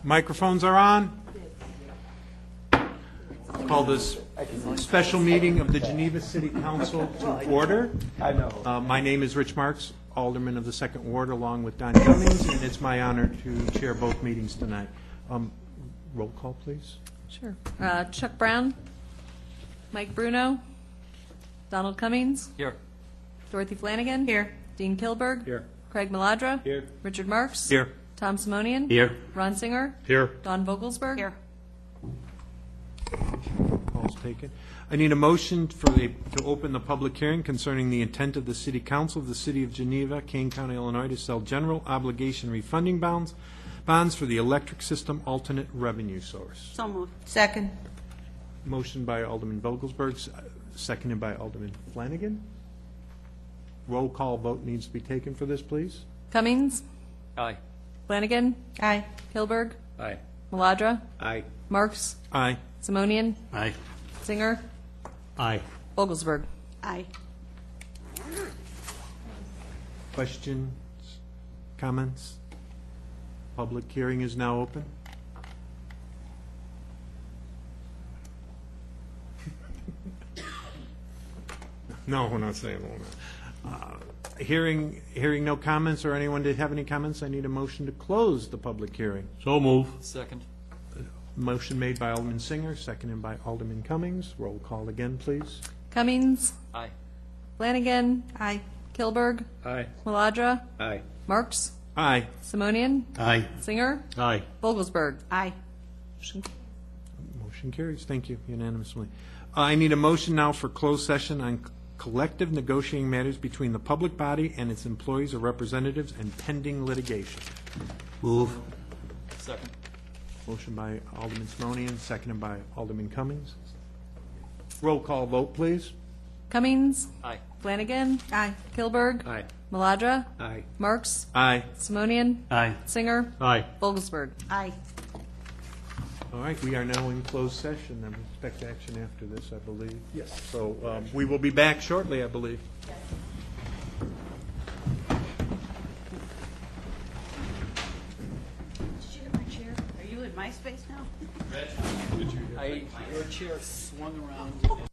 Microphones are on. Call this special meeting of the Geneva City Council to order. My name is Rich Marks, Alderman of the Second Ward, along with Don Cummings, and it's my honor to chair both meetings tonight. Roll call, please. Sure. Chuck Brown, Mike Bruno, Donald Cummings. Here. Dorothy Flanagan. Here. Dean Kilberg. Here. Craig Maladra. Here. Richard Marks. Here. Tom Simonian. Here. Ron Singer. Here. Don Vogelsberg. Here. Call's taken. I need a motion to open the public hearing concerning the intent of the City Council of the City of Geneva, Kane County, Illinois, to sell general obligation refunding bonds for the electric system alternate revenue source. So moved. Second. Motion by Alderman Vogelsberg, seconded by Alderman Flanagan. Roll call vote needs to be taken for this, please. Cummings. Aye. Flanagan. Aye. Kilberg. Aye. Maladra. Aye. Marks. Aye. Simonian. Aye. Singer. Aye. Vogelsberg. Aye. Questions, comments? Public hearing is now open. No, we're not saying that. Hearing no comments or anyone did have any comments, I need a motion to close the public hearing. So move. Second. Motion made by Alderman Singer, seconded by Alderman Cummings. Roll call again, please. Cummings. Aye. Flanagan. Aye. Kilberg. Aye. Maladra. Aye. Marks. Aye. Simonian. Aye. Singer. Aye. Vogelsberg. Aye. Motion carries. Thank you unanimously. I need a motion now for closed session on collective negotiating matters between the public body and its employees or representatives and pending litigation. Move. Second. Motion by Alderman Simonian, seconded by Alderman Cummings. Roll call vote, please. Cummings. Aye. Flanagan. Aye. Kilberg. Aye. Maladra. Aye. Marks. Aye. Simonian. Aye. Singer. Aye. Vogelsberg. Aye. All right, we are now in closed session. I expect action after this, I believe. Yes. So we will be back shortly, I believe. Did you get my chair? Are you in my space now? Your chair swung around.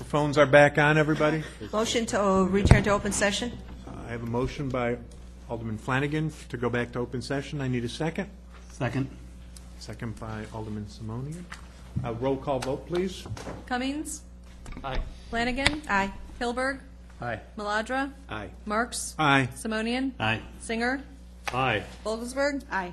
Microphones are back on, everybody. Motion to return to open session? I have a motion by Alderman Flanagan to go back to open session. I need a second. Second. Second by Alderman Simonian. Roll call vote, please. Cummings, Aye. Flanagan, Aye. Hilberg, Aye. Maladra, Aye. Marks, Aye. Simonian, Aye. Singer, Aye. Vogelsberg. Aye.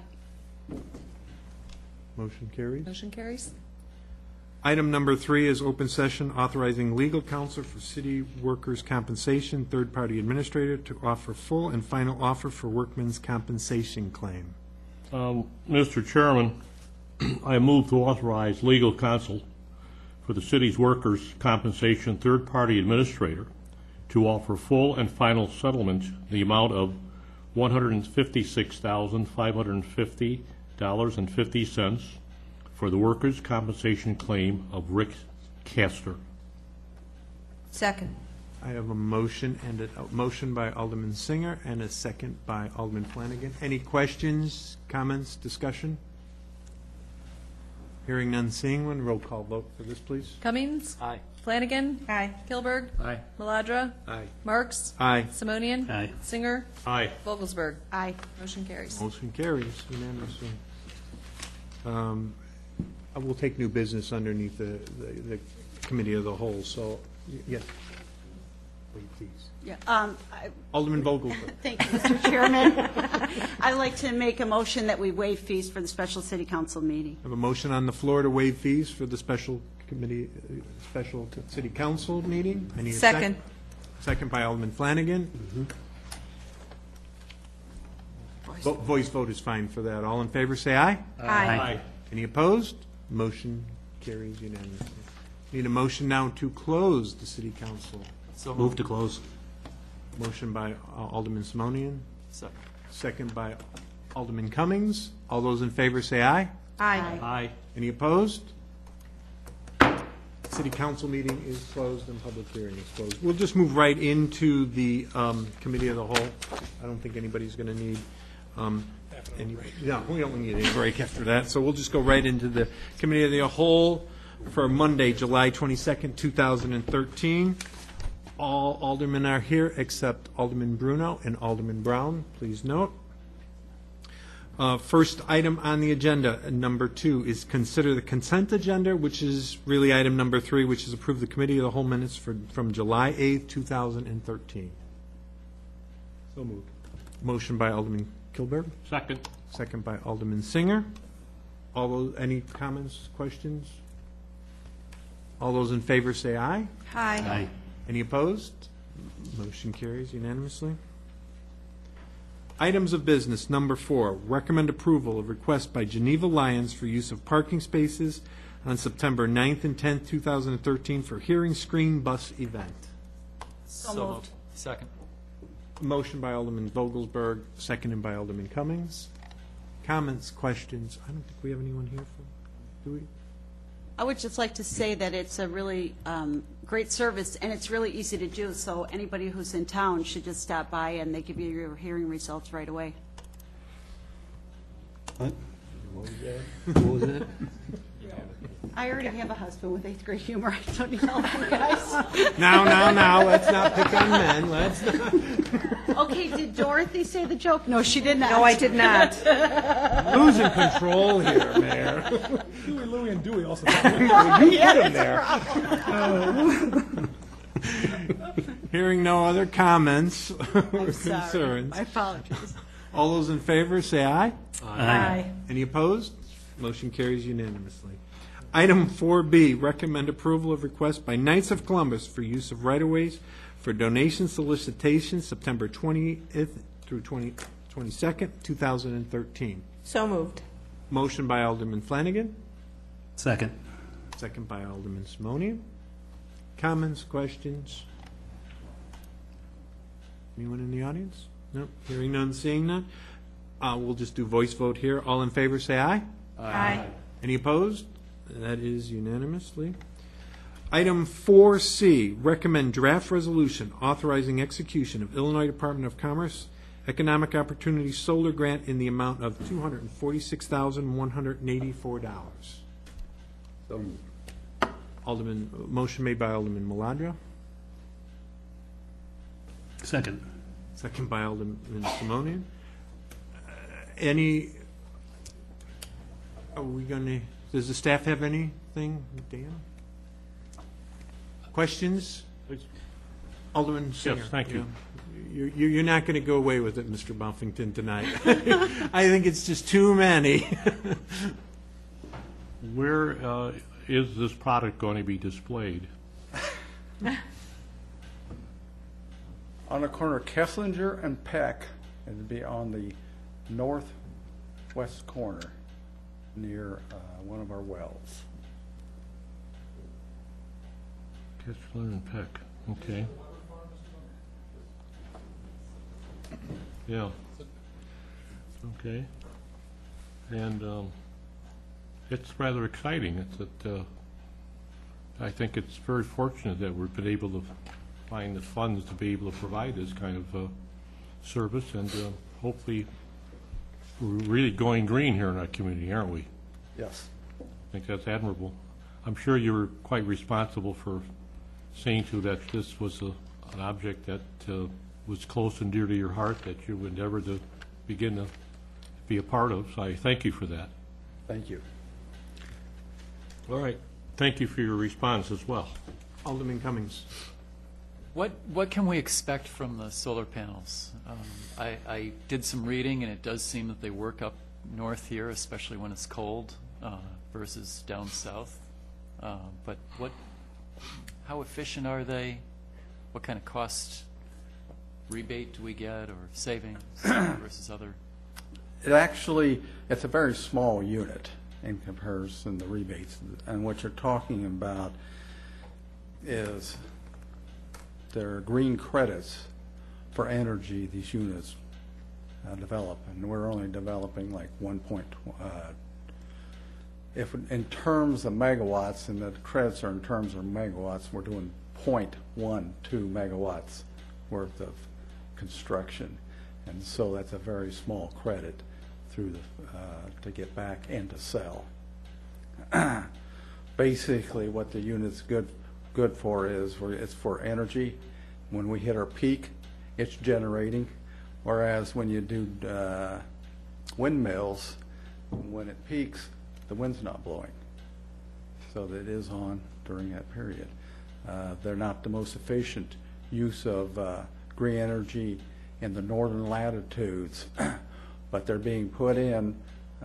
Motion carries. Motion carries. Item number 3 is open session authorizing legal counsel for city workers' compensation, third-party administrator to offer full and final offer for workman's compensation claim. Mr. Chairman, I move to authorize legal counsel for the city's workers' compensation third-party administrator to offer full and final settlement in the amount of $156,550.50 for the workers' compensation claim of Rick Castor. Second. I have a motion and a motion by Alderman Singer and a second by Alderman Flanagan. Any questions, comments, discussion? Hearing none, seeing one. Roll call vote for this, please. Cummings, Aye. Flanagan, Aye. Hilberg, Aye. Maladra, Aye. Marks, Aye. Simonian, Aye. Singer, Aye. Vogelsberg. Aye. Motion carries. Motion carries unanimously. I will take new business underneath the committee of the whole, so, yes. Wait, please. Yeah, Alderman Vogelsberg. thank you, Mr. Chairman. I'd like to make a motion that we waive fees for the special city council meeting. I have a motion on the floor to waive fees for the special committee, special city council meeting. I need a Second. Second by Alderman Flanagan. Voice vote is fine for that. All in favor, say aye. Aye. Any opposed? Motion carries unanimously. Need a motion now to close the city council. So move to close. Motion by Alderman Simonian, Second. second by Alderman Cummings. All those in favor say aye. Aye. Aye. Any opposed? City council meeting is closed and public hearing is closed. We'll just move right into the committee of the whole. I don't think anybody's going to need any, no, we don't need any break after that. So we'll just go right into the committee of the whole for Monday, July 22nd, 2013. All aldermen are here except Alderman Bruno and Alderman Brown. Please note. First item on the agenda, number 2, is consider the consent agenda, which is really item number 3, which is approve the committee of the whole minutes from July 8th, 2013. So moved. Motion by Alderman Kilberg, Second. second by Alderman Singer. All those, any comments, questions? All those in favor say aye. Aye. Any opposed? Motion carries unanimously. Items of business, number 4, recommend approval of request by Geneva Lions for use of parking spaces on September 9th and 10th, 2013 for hearing screen bus event. So moved. Second. Motion by Alderman Vogelsberg, seconded by Alderman Cummings. Comments, questions? I don't think we have anyone here for, do we? I would just like to say that it's a really great service, and it's really easy to do, so anybody who's in town should just stop by, and they give you your hearing results right away. What was that? I already have a husband with 8th grade humor. I don't need help, you guys. Now, let's not pick on men, let's not. Okay, did Dorothy say the joke? No, she did not. No, I did not. Losing control here, Mayor. Huey, Louie, and Dewey also. You put him there. Hearing no other comments or Sorry. concerns. I apologize. All those in favor, say aye. Aye. Any opposed? Motion carries unanimously. Item 4B, recommend approval of request by Knights of Columbus for use of right-of-ways for donation solicitation September 20th through 22nd, 2013. So moved. Motion by Alderman Flanagan, Second. second by Alderman Simonian. Comments, questions? Anyone in the audience? No? Hearing none, seeing none? We'll just do voice vote here. All in favor, say aye. Aye. Any opposed? That is unanimously. Item 4C, recommend draft resolution authorizing execution of Illinois Department of Commerce Economic Opportunity Solar Grant in the amount of $246,184. Motion made by Alderman Malandra, Second. second by Alderman Simonian. Does the staff have anything, Dan? Questions? Alderman Singer. Yes, thank you. Yeah. You're not going to go away with it, Mr. Buffington, tonight. I think it's just too many. Where is this product going to be displayed? On the corner of Kesslinger and Peck. It'd be on the northwest corner near one of our wells. Kessler and Peck, okay. Yeah. Okay. And it's rather exciting. It's that I think it's very fortunate that we've been able to find the funds to be able to provide this kind of service, and hopefully we're really going green here in our community, aren't we? Yes. I think that's admirable. I'm sure you were quite responsible for seeing to that this was an object that was close and dear to your heart, that you would endeavor to begin to be a part of. So I thank you for that. Thank you. All right. Thank you for your response as well. Alderman Cummings. What can we expect from the solar panels? I did some reading, and it does seem that they work up north here, especially when it's cold, versus down south. But how efficient are they? What kind of cost rebate do we get, or savings versus other? It's a very small unit in comparison to rebates. And what you're talking about is there are green credits for energy these units develop, and we're only developing like 1. If in terms of megawatts, and the credits are in terms of megawatts, we're doing 0.12 megawatts worth of construction, and so that's a very small credit through to get back and to sell. Basically, what the unit's good for is it's for energy. When we hit our peak, it's generating, whereas when you do windmills, when it peaks, the wind's not blowing, so that it is on during that period. They're not the most efficient use of green energy in the northern latitudes, but they're being put in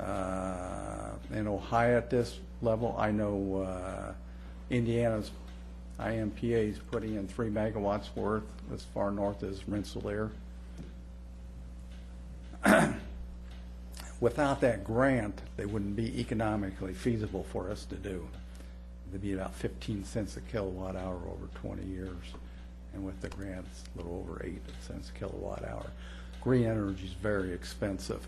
Ohio at this level. I know Indiana's IMPA is putting in 3 megawatts worth as far north as Rensselaer. Without that grant, they wouldn't be economically feasible for us to do. It'd be about 15 cents a kilowatt hour over 20 years. And with the grant, it's a little over 8 cents a kilowatt hour. Green energy is very expensive.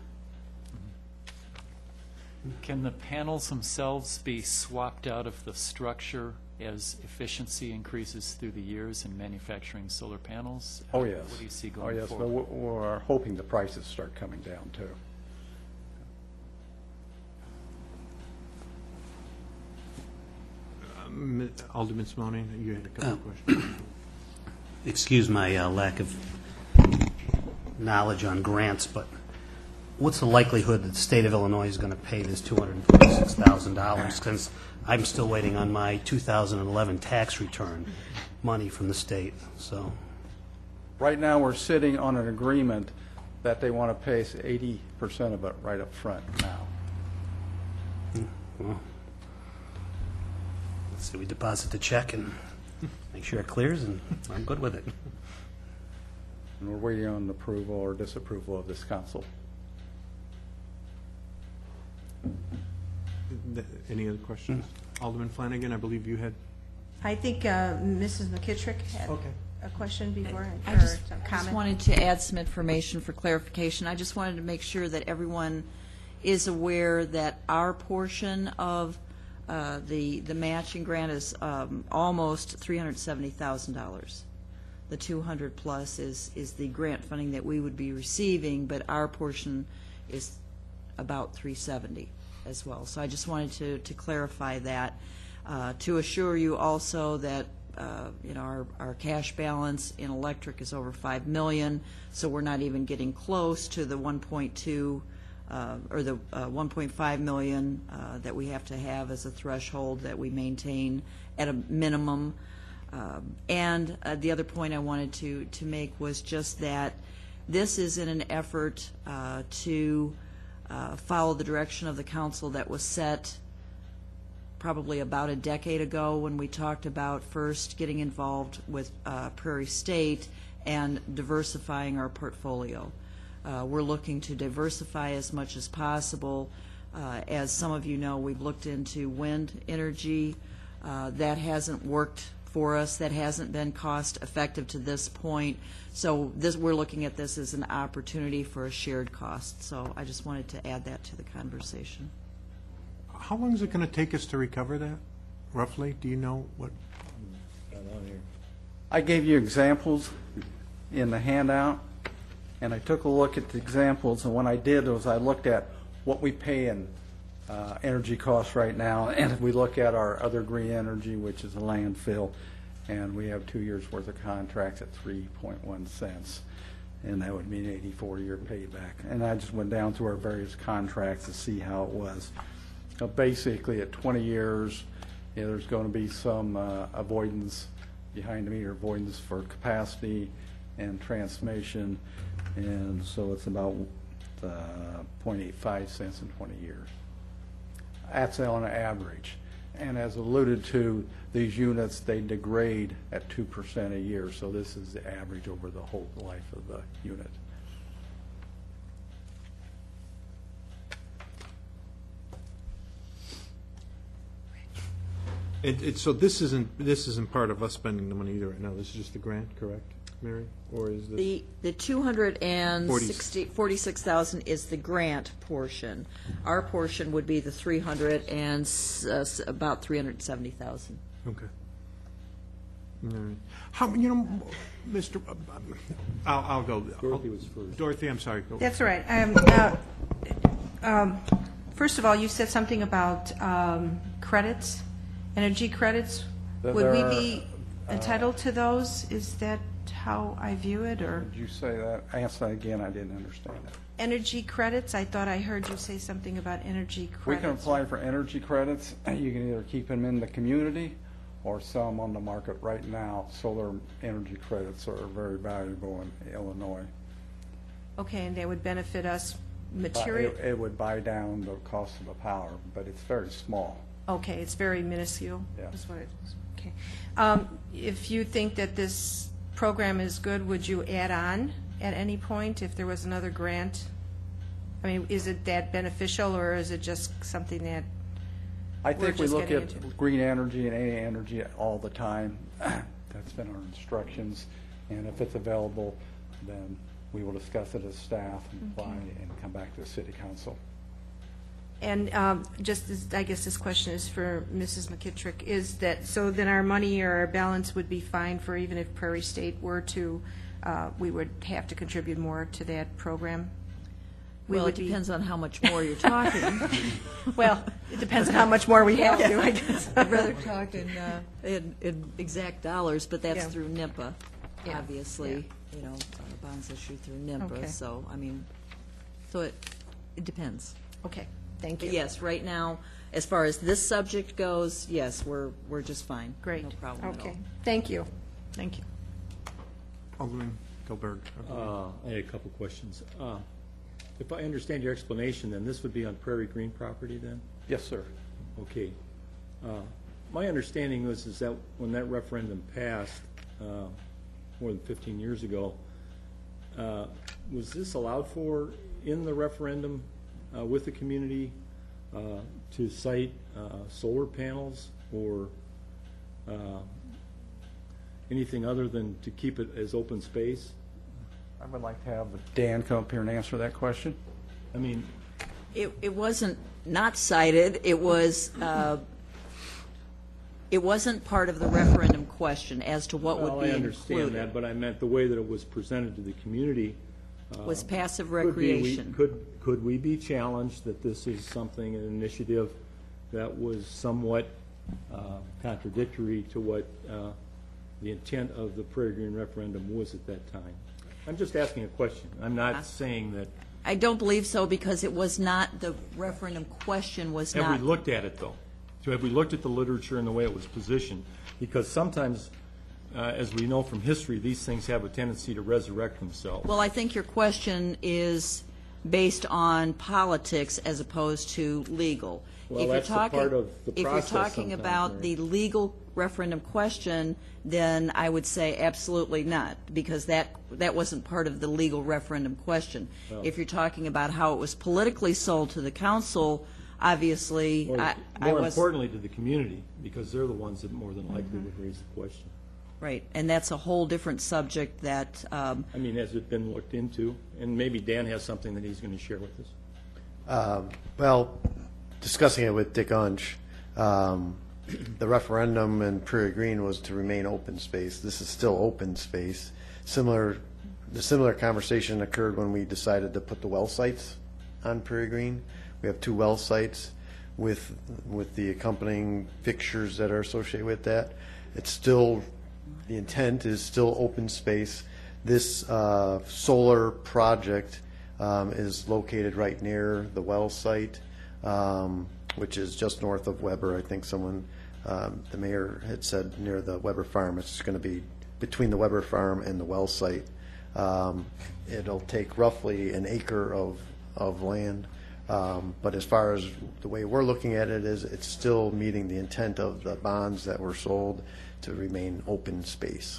Can the panels themselves be swapped out of the structure as efficiency increases through the years in manufacturing solar panels? Oh, yes. What do you see Oh, going yes. But forward? we're hoping the prices start coming down, too. Alderman Simonian, you had a couple of questions. Excuse my lack of knowledge on grants, but what's the likelihood that the state of Illinois is going to pay this $246,000? Since I'm still waiting on my 2011 tax return money from the state. So, Right now, we're sitting on an agreement that they want to pay us 80% of it right up front now. well, let's see, we deposit the check and make sure it clears, and I'm good with it. And we're waiting on approval or disapproval of this council. Any other questions? Alderman Flanagan, I believe you had. I think Mrs. McKittrick had Okay. a question before, I or just some I just comment. wanted to add some information for clarification. I just wanted to make sure that everyone is aware that our portion of the matching grant is almost $370,000. The 200 plus is the grant funding that we would be receiving, but our portion is about 370 as well. So I just wanted to clarify that. To assure you also that, our cash balance in electric is over $5 million, so we're not even getting close to the 1.2 or the 1.5 million that we have to have as a threshold that we maintain at a minimum. And the other point I wanted to make was just that this is in an effort to follow the direction of the council that was set probably about a decade ago when we talked about first getting involved with Prairie State and diversifying our portfolio. We're looking to diversify as much as possible. As some of you know, we've looked into wind energy. That hasn't worked for us. That hasn't been cost effective to this point. So we're looking at this as an opportunity for a shared cost. So I just wanted to add that to the conversation. How long is it going to take us to recover that, roughly? Do you know what? I gave you examples in the handout, and I took a look at the examples, and what I did was I looked at what we pay in energy costs right now, and if we look at our other green energy, which is a landfill, and we have 2 years' worth of contracts at 3.1 cents, and that would mean 84-year payback. And I just went down through our various contracts to see how it was. Basically, at 20 years, there's going to be some avoidance, behind-the-meter avoidance for capacity and transmission, and so it's about 0.85 cents in 20 years. That's on average. And as alluded to, these units, they degrade at 2% a year, so this is the average over the whole life of the unit. So this isn't part of us spending the money either right now. This is just a grant, correct, Mary? Or is this? The 246,000 is the grant portion. Our portion would be the 300 and about 370,000. Okay. All right. How, Mr. I'll go. Dorothy was first. Dorothy, I'm sorry. Go. That's all right. First of all, you said something about credits, energy credits. That Would there we are, be entitled to those? Is that how I view it, or Did you say that? Ask that again, I didn't understand that. energy credits? I thought I heard you say something about energy We credits. can apply for energy credits. You can either keep them in the community or sell them on the market right now. Solar energy credits are very valuable in Illinois. Okay, and they would benefit us But material. It would buy down the cost of the power, but it's very small. Okay, it's very minuscule. Yeah. Is what it is. Okay. If you think that this program is good, would you add on at any point if there was another grant? I mean, is it that beneficial, or is it just something that, I We're think we just look getting at into- green energy and any energy all the time. That's been our instructions, and if it's available, then we will discuss it as staff and apply and come back to the city council. and just as, I guess this question is for Mrs. McKittrick, is that, so then our money or our balance would be fine for even if Prairie State were to, we would have to contribute more to that program? We Well, it would be- depends on how much more you're talking. Well, it depends on how much more we have to, I guess. I'd rather talk in exact dollars, but that's Yeah. through NIPA, Yeah, obviously. Bonds issued through NIPA, Okay. so, I mean, so it depends. Okay, thank you. But yes, right now, as far as this subject goes, yes, we're just fine. Great. No problem at all. Okay, thank you. Thank you. Alderman Gilberg. I had a couple questions. If I understand your explanation, then this would be on Prairie Green property then? Yes, sir. Okay. My understanding is that when that referendum passed, more than 15 years ago, was this allowed for in the referendum with the community to cite solar panels or anything other than to keep it as open space? I would like to have Dan come up here and answer that question. I mean, It wasn't not cited, it was, it wasn't part of the referendum question as to what would well, be I understand included. that, but I meant the way that it was presented to the community. Was passive Could be- recreation. Could we be challenged that this is something, an initiative that was somewhat contradictory to what the intent of the Prairie Green referendum was at that time. I'm just asking a question. I'm not saying that. I don't believe so, because it was not, the referendum question was not. Have we looked at it, though? So have we looked at the literature and the way it was positioned? Because sometimes, as we know from history, these things have a tendency to resurrect themselves. Well, I think your question is based on politics as opposed to legal. Well, that's the part of the If you're process talking sometimes, about Mary. the legal referendum question, then I would say absolutely not, because that wasn't part of the legal referendum question. If you're talking about how it was politically sold to the council, obviously, I More was... importantly to the community, because they're the ones that more than likely would raise the question. Right, and that's a whole different subject that, I mean, has it been looked into? And maybe Dan has something that he's going to share with us. Well, discussing it with Dick Unch, the referendum in Prairie Green was to remain open space. This is still open space. The similar conversation occurred when we decided to put the well sites on Prairie Green. We have 2 well sites with the accompanying fixtures that are associated with that. It's still, the intent is still open space. This solar project is located right near the well site, which is just north of Weber. I think someone, the mayor had said near the Weber farm. It's going to be between the Weber farm and the well site. It'll take roughly an acre of land. But as far as the way we're looking at it is, it's still meeting the intent of the bonds that were sold to remain open space.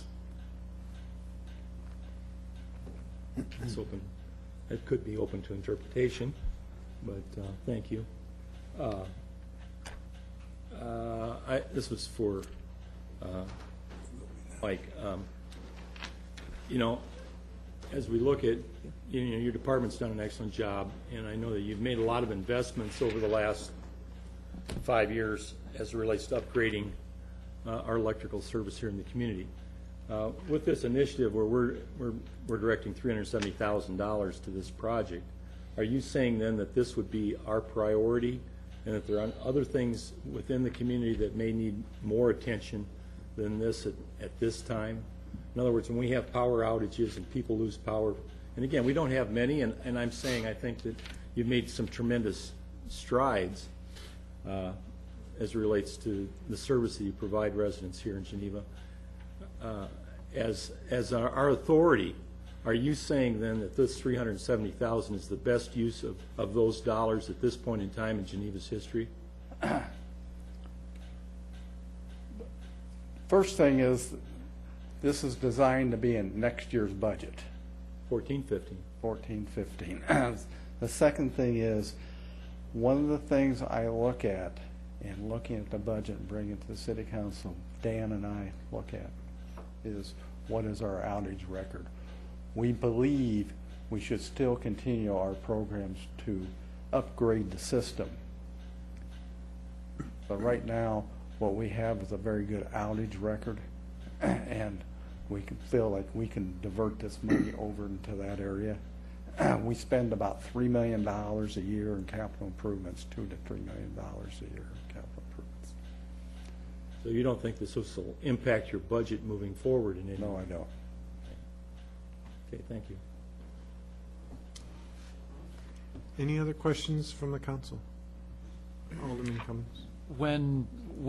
It's open. It could be open to interpretation, but thank you. This was for Mike. You know, as we look at, you know, your department's done an excellent job, and I know that you've made a lot of investments over the last 5 years as it relates to upgrading our electrical service here in the community. With this initiative where we're directing $370,000 to this project, are you saying then that this would be our priority, and that there are other things within the community that may need more attention than this at this time? In other words, when we have power outages and people lose power, and again, we don't have many, and I'm saying I think that you've made some tremendous strides as it relates to the service that you provide residents here in Geneva. As our authority, are you saying then that this $370,000 is the best use of those dollars at this point in time in Geneva's history? First thing is, this is designed to be in next year's budget. 14-15. 14-15. The second thing is, one of the things I look at in looking at the budget and bringing it to the city council, Dan and I look at, is what is our outage record. We believe we should still continue our programs to upgrade the system. But right now, what we have is a very good outage record, and we can feel like we can divert this money over into that area. We spend about $3 million a year in capital improvements, $2 to $3 million a year in capital improvements. So you don't think this will impact your budget moving forward in any way? No, I don't. Okay, thank you. Any other questions from the council? Alderman Cummings. When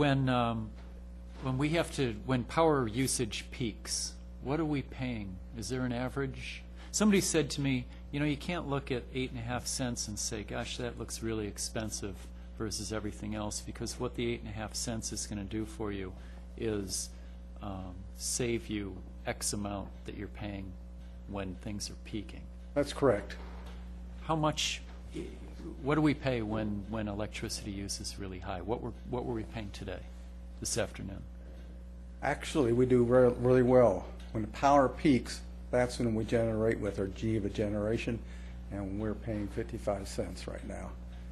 power usage peaks, what are we paying? Is there an average? Somebody said to me, you know, you can't look at 8.5 cents and say, gosh, that looks really expensive versus everything else, because what the 8.5 cents is going to do for you is save you X amount that you're paying when things are peaking. That's correct. How much? What do we pay when electricity use is really high? What were we paying today, this afternoon? Actually, we do really well. When the power peaks, that's when we generate with our Geneva generation, and we're paying 55 cents right now.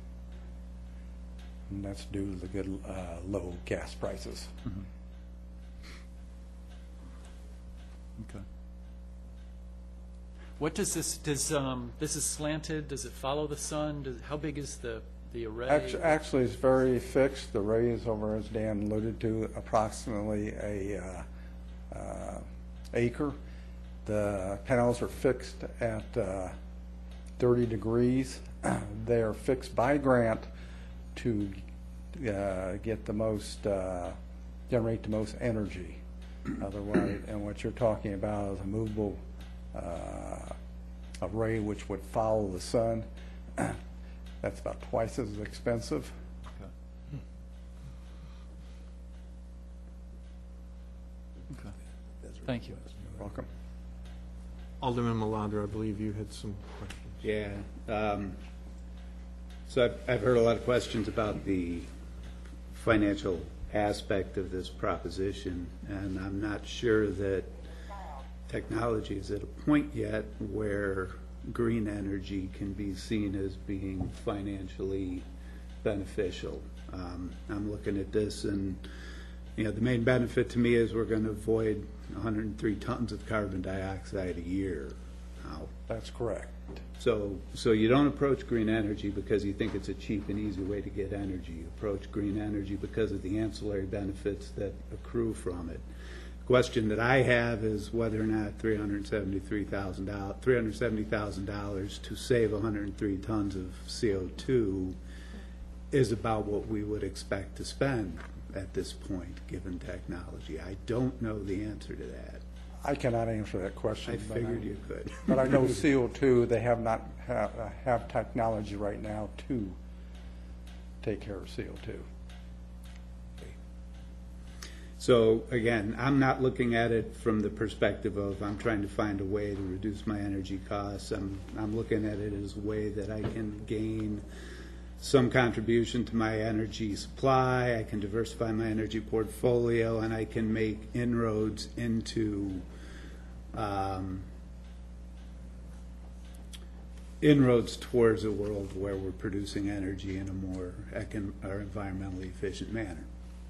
And that's due to the good low gas prices. Mm-hmm. Okay. What does this is slanted? Does it follow the sun? How big is the the array? Actually, it's very fixed. The array is over, as Dan alluded to, approximately a acre. The panels are fixed at 30 degrees. They are fixed by grant to get the most, generate the most energy. Otherwise, and what you're talking about is a movable array which would follow the sun. That's about twice as expensive. Okay. Thank you. Welcome. Alderman Malandro, I believe you had some questions. Yeah. So I've heard a lot of questions about the financial aspect of this proposition, and I'm not sure that technology is at a point yet where green energy can be seen as being financially beneficial. I'm looking at this, and the main benefit to me is we're going to avoid 103 tons of carbon dioxide a year. Now, That's correct. so you don't approach green energy because you think it's a cheap and easy way to get energy. You approach green energy because of the ancillary benefits that accrue from it. The question that I have is whether or not $370,000 to save 103 tons of CO2 is about what we would expect to spend at this point, given technology. I don't know the answer to that. I cannot answer that question. I figured you could. But I know CO2, they have not have technology right now to take care of CO2. So again, I'm not looking at it from the perspective of I'm trying to find a way to reduce my energy costs. I'm looking at it as a way that I can gain some contribution to my energy supply, I can diversify my energy portfolio, and I can make inroads into inroads towards a world where we're producing energy in a more or environmentally efficient manner.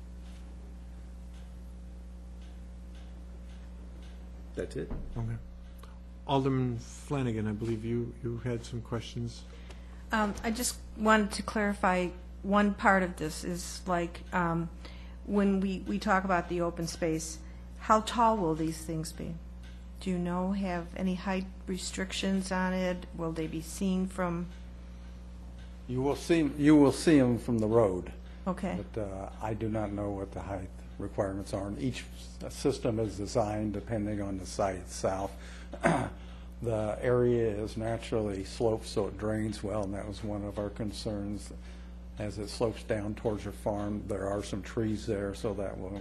That's it. Okay. Alderman Flanagan, I believe you had some questions. I just wanted to clarify one part of this is like when we talk about the open space, how tall will these things be? Do you know, have any height restrictions on it? Will they be seen from? You will see them from the road. Okay. But I do not know what the height requirements are. And each system is designed depending on the site itself. The area is naturally sloped, so it drains well, and that was one of our concerns. As it slopes down towards your farm, there are some trees there, so that will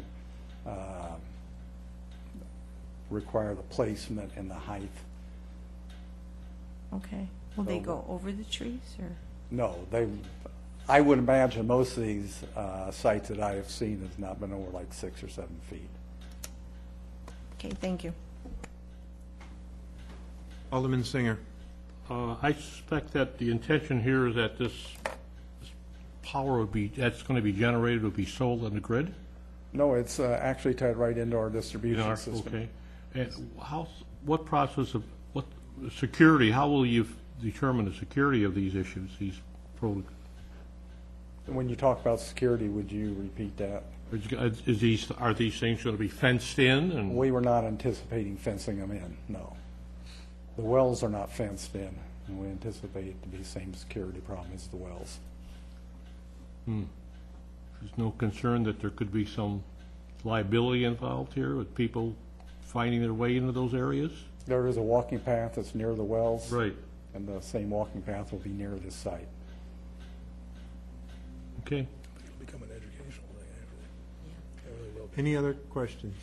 require the placement and the height. Okay. Will they go over the trees, or? No, I would imagine most of these sites that I have seen has not been over like 6 or 7 feet. Okay, thank you. Alderman Singer. I suspect that the intention here is that this power that's going to be generated would be sold on the grid? No, it's actually tied right into our distribution system. Okay. And what process of, what security, how will you determine the security of these issues, these products? When you talk about security, would you repeat that? Are these things going to be fenced in? And We were not anticipating fencing them in, no. The wells are not fenced in, and we anticipate it to be the same security problem as the wells. There's no concern that there could be some liability involved here with people finding their way into those areas? There is a walking path that's near the wells. Right. And the same walking path will be near this site. Okay. It'll become an educational thing after. It really will be. Any other questions?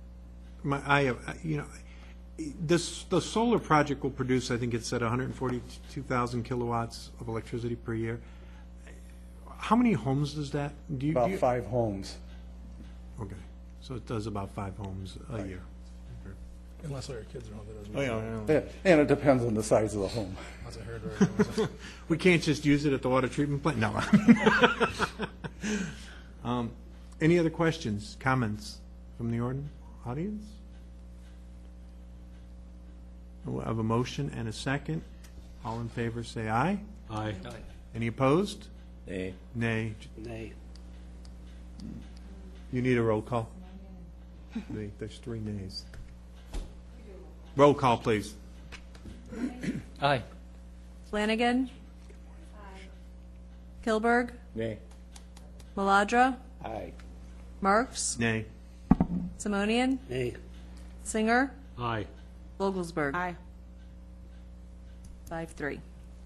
The solar project will produce, I think it said 142,000 kilowatts of electricity per year. How many homes does that? About 5 homes. Okay, so it does about 5 homes a year. Unless our kids are home, that doesn't. Yeah, and it depends on the size of the home. Lots of hairdryers. We can't just use it at the water treatment plant? No. Any other questions, comments from the audience? We'll have a motion and a second. All in favor, say aye. Aye. Any opposed? Nay. Nay. Nay. You need a roll call? Nay. There's 3 nays. Roll call, please. Aye. Flanagan. Kilberg. Nay. Maladra. Aye. Marks. Nay. Simonian. Nay. Singer. Aye. Vogelsberg. Aye. 5-3.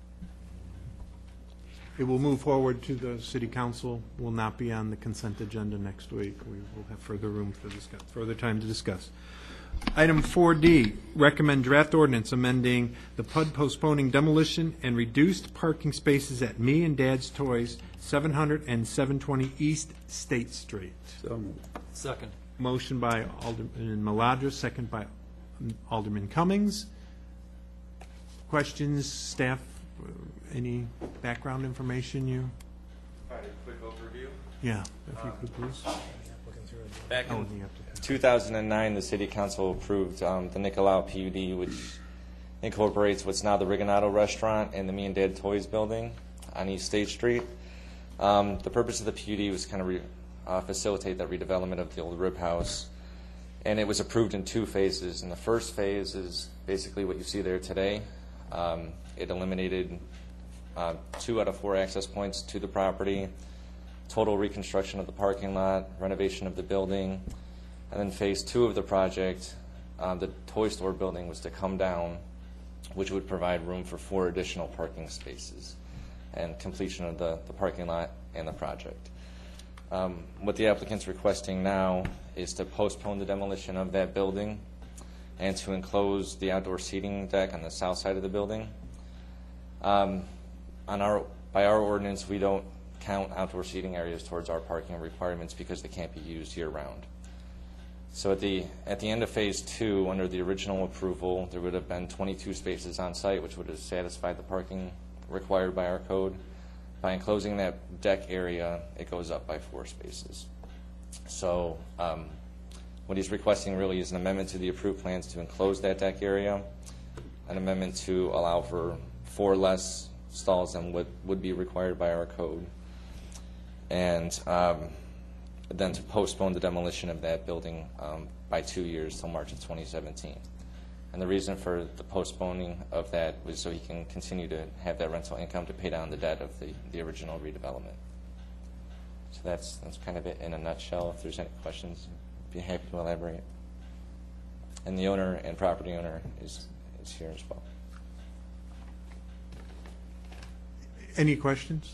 It will move forward to the city council, will not be on the consent agenda next week. We will have further room for discuss, further time to discuss. Item 4D, recommend draft ordinance amending the PUD postponing demolition and reduced parking spaces at Me and Dad's Toys, 700 and 720 East State Street. So moved. Second. Motion by Alderman Maladra, second by Alderman Cummings. Questions, staff, any background information you? All right, a quick overview. Yeah, if you could please. Back Oh, in you have to- 2009, the City Council approved the Nicolau PUD, which incorporates what's now the Rigonato Restaurant and the Me and Dad Toys building on East State Street. The purpose of the PUD was kind of facilitate that redevelopment of the old Rib House, and it was approved in 2 phases. And the first phase is basically what you see there today. It eliminated 2 out of 4 access points to the property, total reconstruction of the parking lot, renovation of the building, and then phase 2 of the project, the toy store building was to come down, which would provide room for 4 additional parking spaces and completion of the parking lot and the project. What the applicant's requesting now is to postpone the demolition of that building and to enclose the outdoor seating deck on the south side of the building. By our ordinance, we don't count outdoor seating areas towards our parking requirements because they can't be used year-round. So at the end of phase 2, under the original approval, there would have been 22 spaces on site, which would have satisfied the parking required by our code. By enclosing that deck area, it goes up by 4 spaces. So what he's requesting really is an amendment to the approved plans to enclose that deck area, an amendment to allow for 4 less stalls than what would be required by our code, and then to postpone the demolition of that building by 2 years till March of 2017. And the reason for the postponing of that was so he can continue to have that rental income to pay down the debt of the original redevelopment. So that's kind of it in a nutshell. If there's any questions, I'd be happy to elaborate. And the owner and property owner is here as well. Any questions?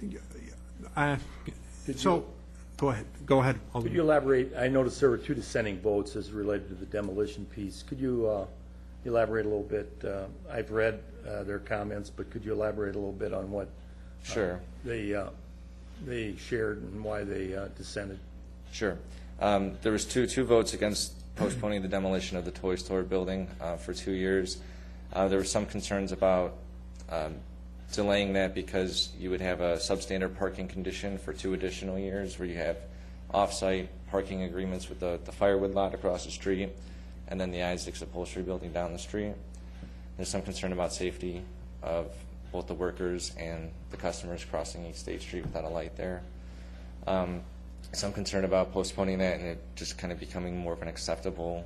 So, go ahead. Go ahead. Could you elaborate? I noticed there were 2 dissenting votes as related to the demolition piece. Could you elaborate a little bit? I've read their comments, but could you elaborate a little bit on what Sure. they shared and why they dissented? Sure. There was two votes against postponing the demolition of the toy store building for 2 years. There were some concerns about delaying that because you would have a substandard parking condition for 2 additional years where you have off-site parking agreements with the firewood lot across the street and then the Isaacs Upholstery building down the street. There's some concern about safety of both the workers and the customers crossing East State Street without a light there. Some concern about postponing that and it just kind of becoming more of an acceptable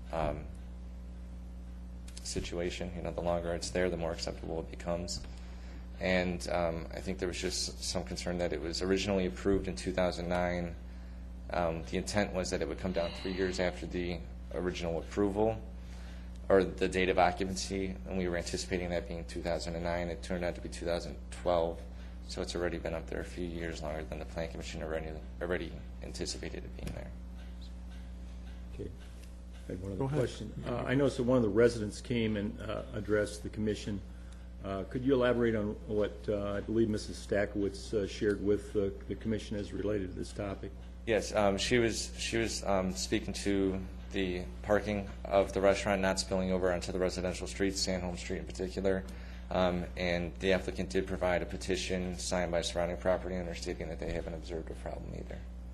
situation. You know, the longer it's there, the more acceptable it becomes. And I think there was just some concern that it was originally approved in 2009. The intent was that it would come down 3 years after the original approval, or the date of occupancy, and we were anticipating that being 2009. It turned out to be 2012, so it's already been up there a few years longer than the Plan Commission already anticipated it being there. Okay. I had one Go other ahead. question. I noticed that one of the residents came and addressed the commission. Could you elaborate on what I believe Mrs. Stakowitz shared with the commission as related to this topic? Yes, she was speaking to the parking of the restaurant not spilling over onto the residential streets, Sandholm Street in particular, and the applicant did provide a petition signed by surrounding property owners stating that they haven't observed a problem either.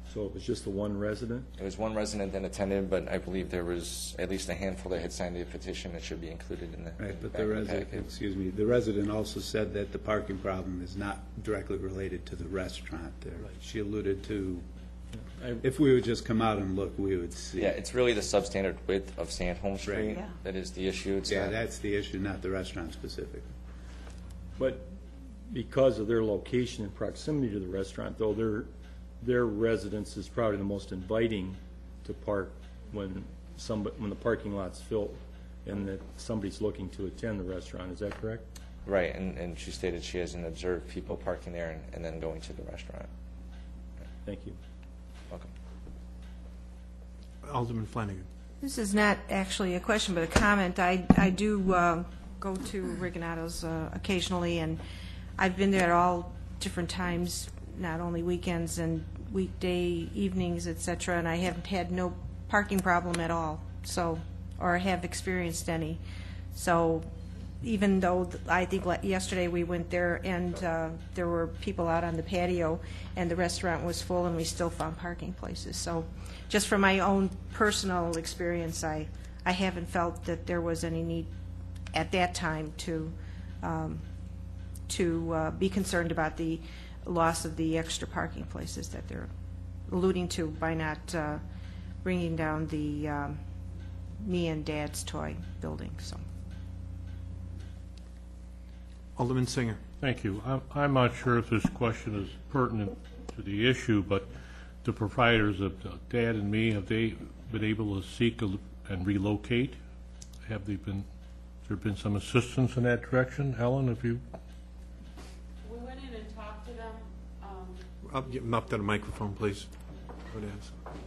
So it was just the one resident? It was one resident that attended, but I believe there was at least a handful that had signed the petition that should be included in the Right, but back the of the resident, packet. excuse me, the resident also said that the parking problem is not directly related to the restaurant there. She alluded to, if we would just come out and look, we would see. Yeah, it's really the substandard width of Sandholm Street Right. Yeah. that is the issue. It's Yeah, not- that's the issue, not the restaurant specific. But because of their location and proximity to the restaurant, though, their residence is probably the most inviting to park when the parking lot's filled and that somebody's looking to attend the restaurant. Is that correct? Right, and she stated she hasn't observed people parking there and then going to the restaurant. Thank you. Welcome. Alderman Flanagan. This is not actually a question, but a comment. I do go to Rigonato's occasionally, and I've been there at all different times, not only weekends and weekday evenings, et cetera, and I haven't had no parking problem at all, so, or have experienced any. So even though I think yesterday we went there and there were people out on the patio and the restaurant was full and we still found parking places. So just from my own personal experience, I haven't felt that there was any need at that time to be concerned about the loss of the extra parking places that they're alluding to by not bringing down the me and Dad's toy building. So. Alderman Singer. Thank you. I'm not sure if this question is pertinent to the issue, but the proprietors of Dad and Me, have they been able to seek and relocate? Has there been some assistance in that direction? Ellen, have you? We went in and talked to them. I'll get him up to the microphone, please. Go ahead.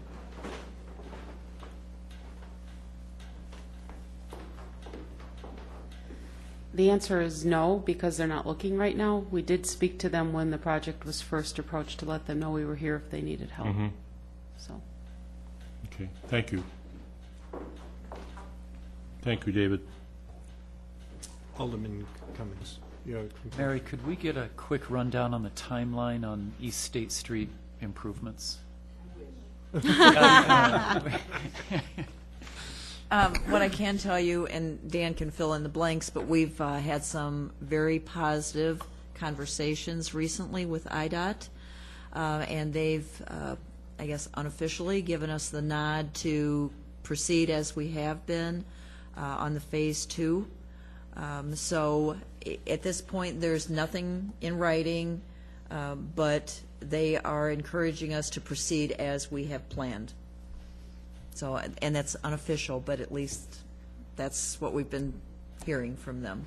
The answer is no, because they're not looking right now. We did speak to them when the project was first approached to let them know we were here if they needed help. Mm-hmm. So, Okay, thank you. Thank you, David. Alderman Cummings. Mary, could we get a quick rundown on the timeline on East State Street improvements? What I can tell you, and Dan can fill in the blanks, but we've had some very positive conversations recently with IDOT, and they've, I guess unofficially, given us the nod to proceed as we have been on the Phase 2. So at this point, there's nothing in writing, but they are encouraging us to proceed as we have planned. So, and that's unofficial, but at least that's what we've been hearing from them.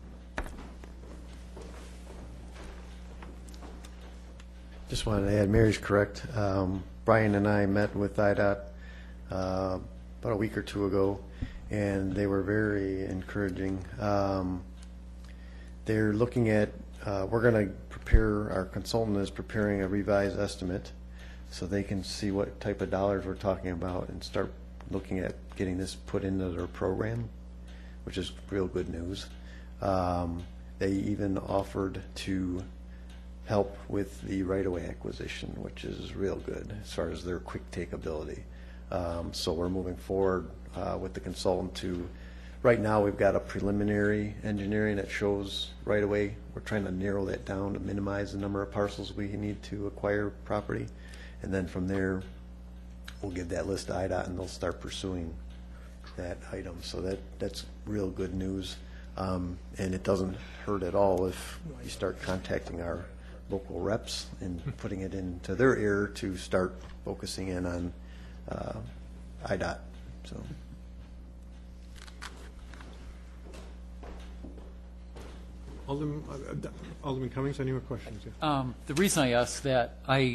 Just wanted to add, Mary's correct. Brian and I met with IDOT about a week or two ago, and they were very encouraging. They're looking at, we're going to prepare, our consultant is preparing a revised estimate so they can see what type of dollars we're talking about and start looking at getting this put into their program, which is real good news. They even offered to help with the right-of-way acquisition, which is real good as far as their quick take ability. So we're moving forward with the consultant to, right now we've got a preliminary engineering that shows right-of-way. We're trying to narrow that down to minimize the number of parcels we need to acquire property. And then from there, we'll give that list to IDOT and they'll start pursuing that item. So that's real good news. And it doesn't hurt at all if you start contacting our local reps and putting it into their ear to start focusing in on IDOT. So. Alderman Cummings, any more questions? The reason I ask that,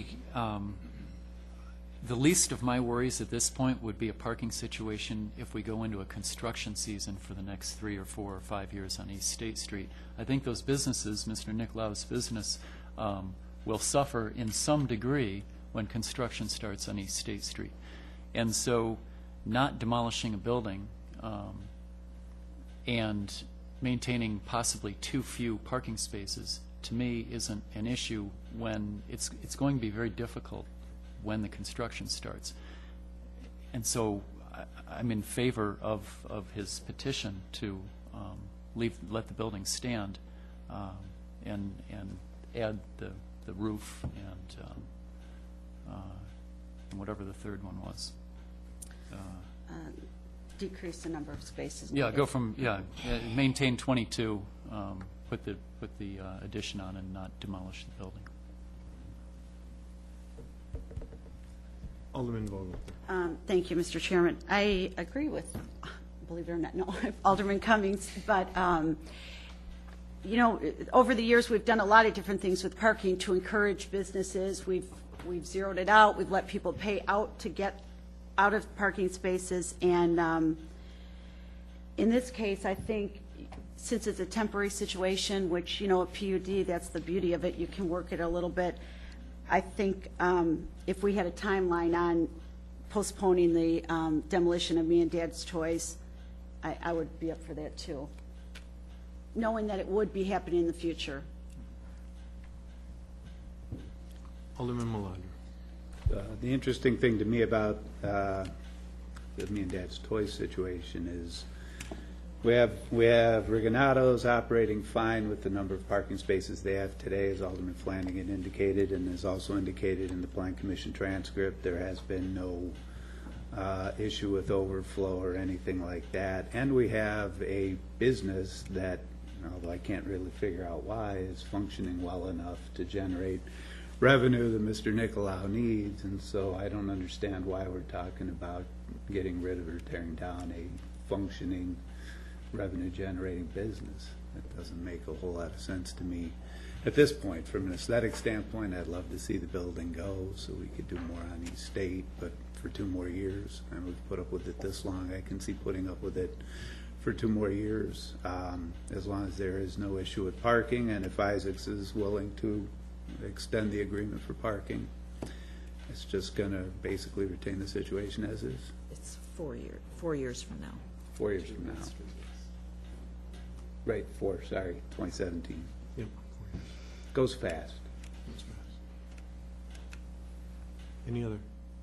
the least of my worries at this point would be a parking situation if we go into a construction season for the next 3 or 4 or 5 years on East State Street. I think those businesses, Mr. Nicolaus' business, will suffer in some degree when construction starts on East State Street. And so not demolishing a building and maintaining possibly too few parking spaces, to me, isn't an issue when it's going to be very difficult when the construction starts. And so I'm in favor of his petition to let the building stand and add the roof and whatever the third one was. Decrease the number of spaces. Yeah, go from, maintain 22, put the addition on and not demolish the building. Alderman Vogel. Thank you, Mr. Chairman. I agree with, believe it or not, no, Alderman Cummings, but, you know, over the years, we've done a lot of different things with parking to encourage businesses. We've zeroed it out. We've let people pay out to get out of parking spaces. And in this case, I think since it's a temporary situation, which, you know, a PUD, that's the beauty of it, you can work it a little bit. I think if we had a timeline on postponing the demolition of Me and Dad's Toys, I would be up for that too, knowing that it would be happening in the future. Alderman Malandra. The interesting thing to me about the Me and Dad's Toys situation is we have Riganatos operating fine with the number of parking spaces they have today, as Alderman Flanagan indicated, and is also indicated in the Plan Commission transcript. There has been no issue with overflow or anything like that. And we have a business that, although I can't really figure out why, is functioning well enough to generate revenue that Mr. Nicolau needs. And so I don't understand why we're talking about getting rid of or tearing down a functioning revenue-generating business. That doesn't make a whole lot of sense to me at this point. From an aesthetic standpoint, I'd love to see the building go so we could do more on East State, but for 2 more years, and we've put up with it this long, I can see putting up with it for 2 more years, as long as there is no issue with parking, and if Isaacs is willing to extend the agreement for parking, it's just going to basically retain the situation as is. It's 4 years from now. 4 years from now. Right, 2017. Yep. Goes fast. Any other?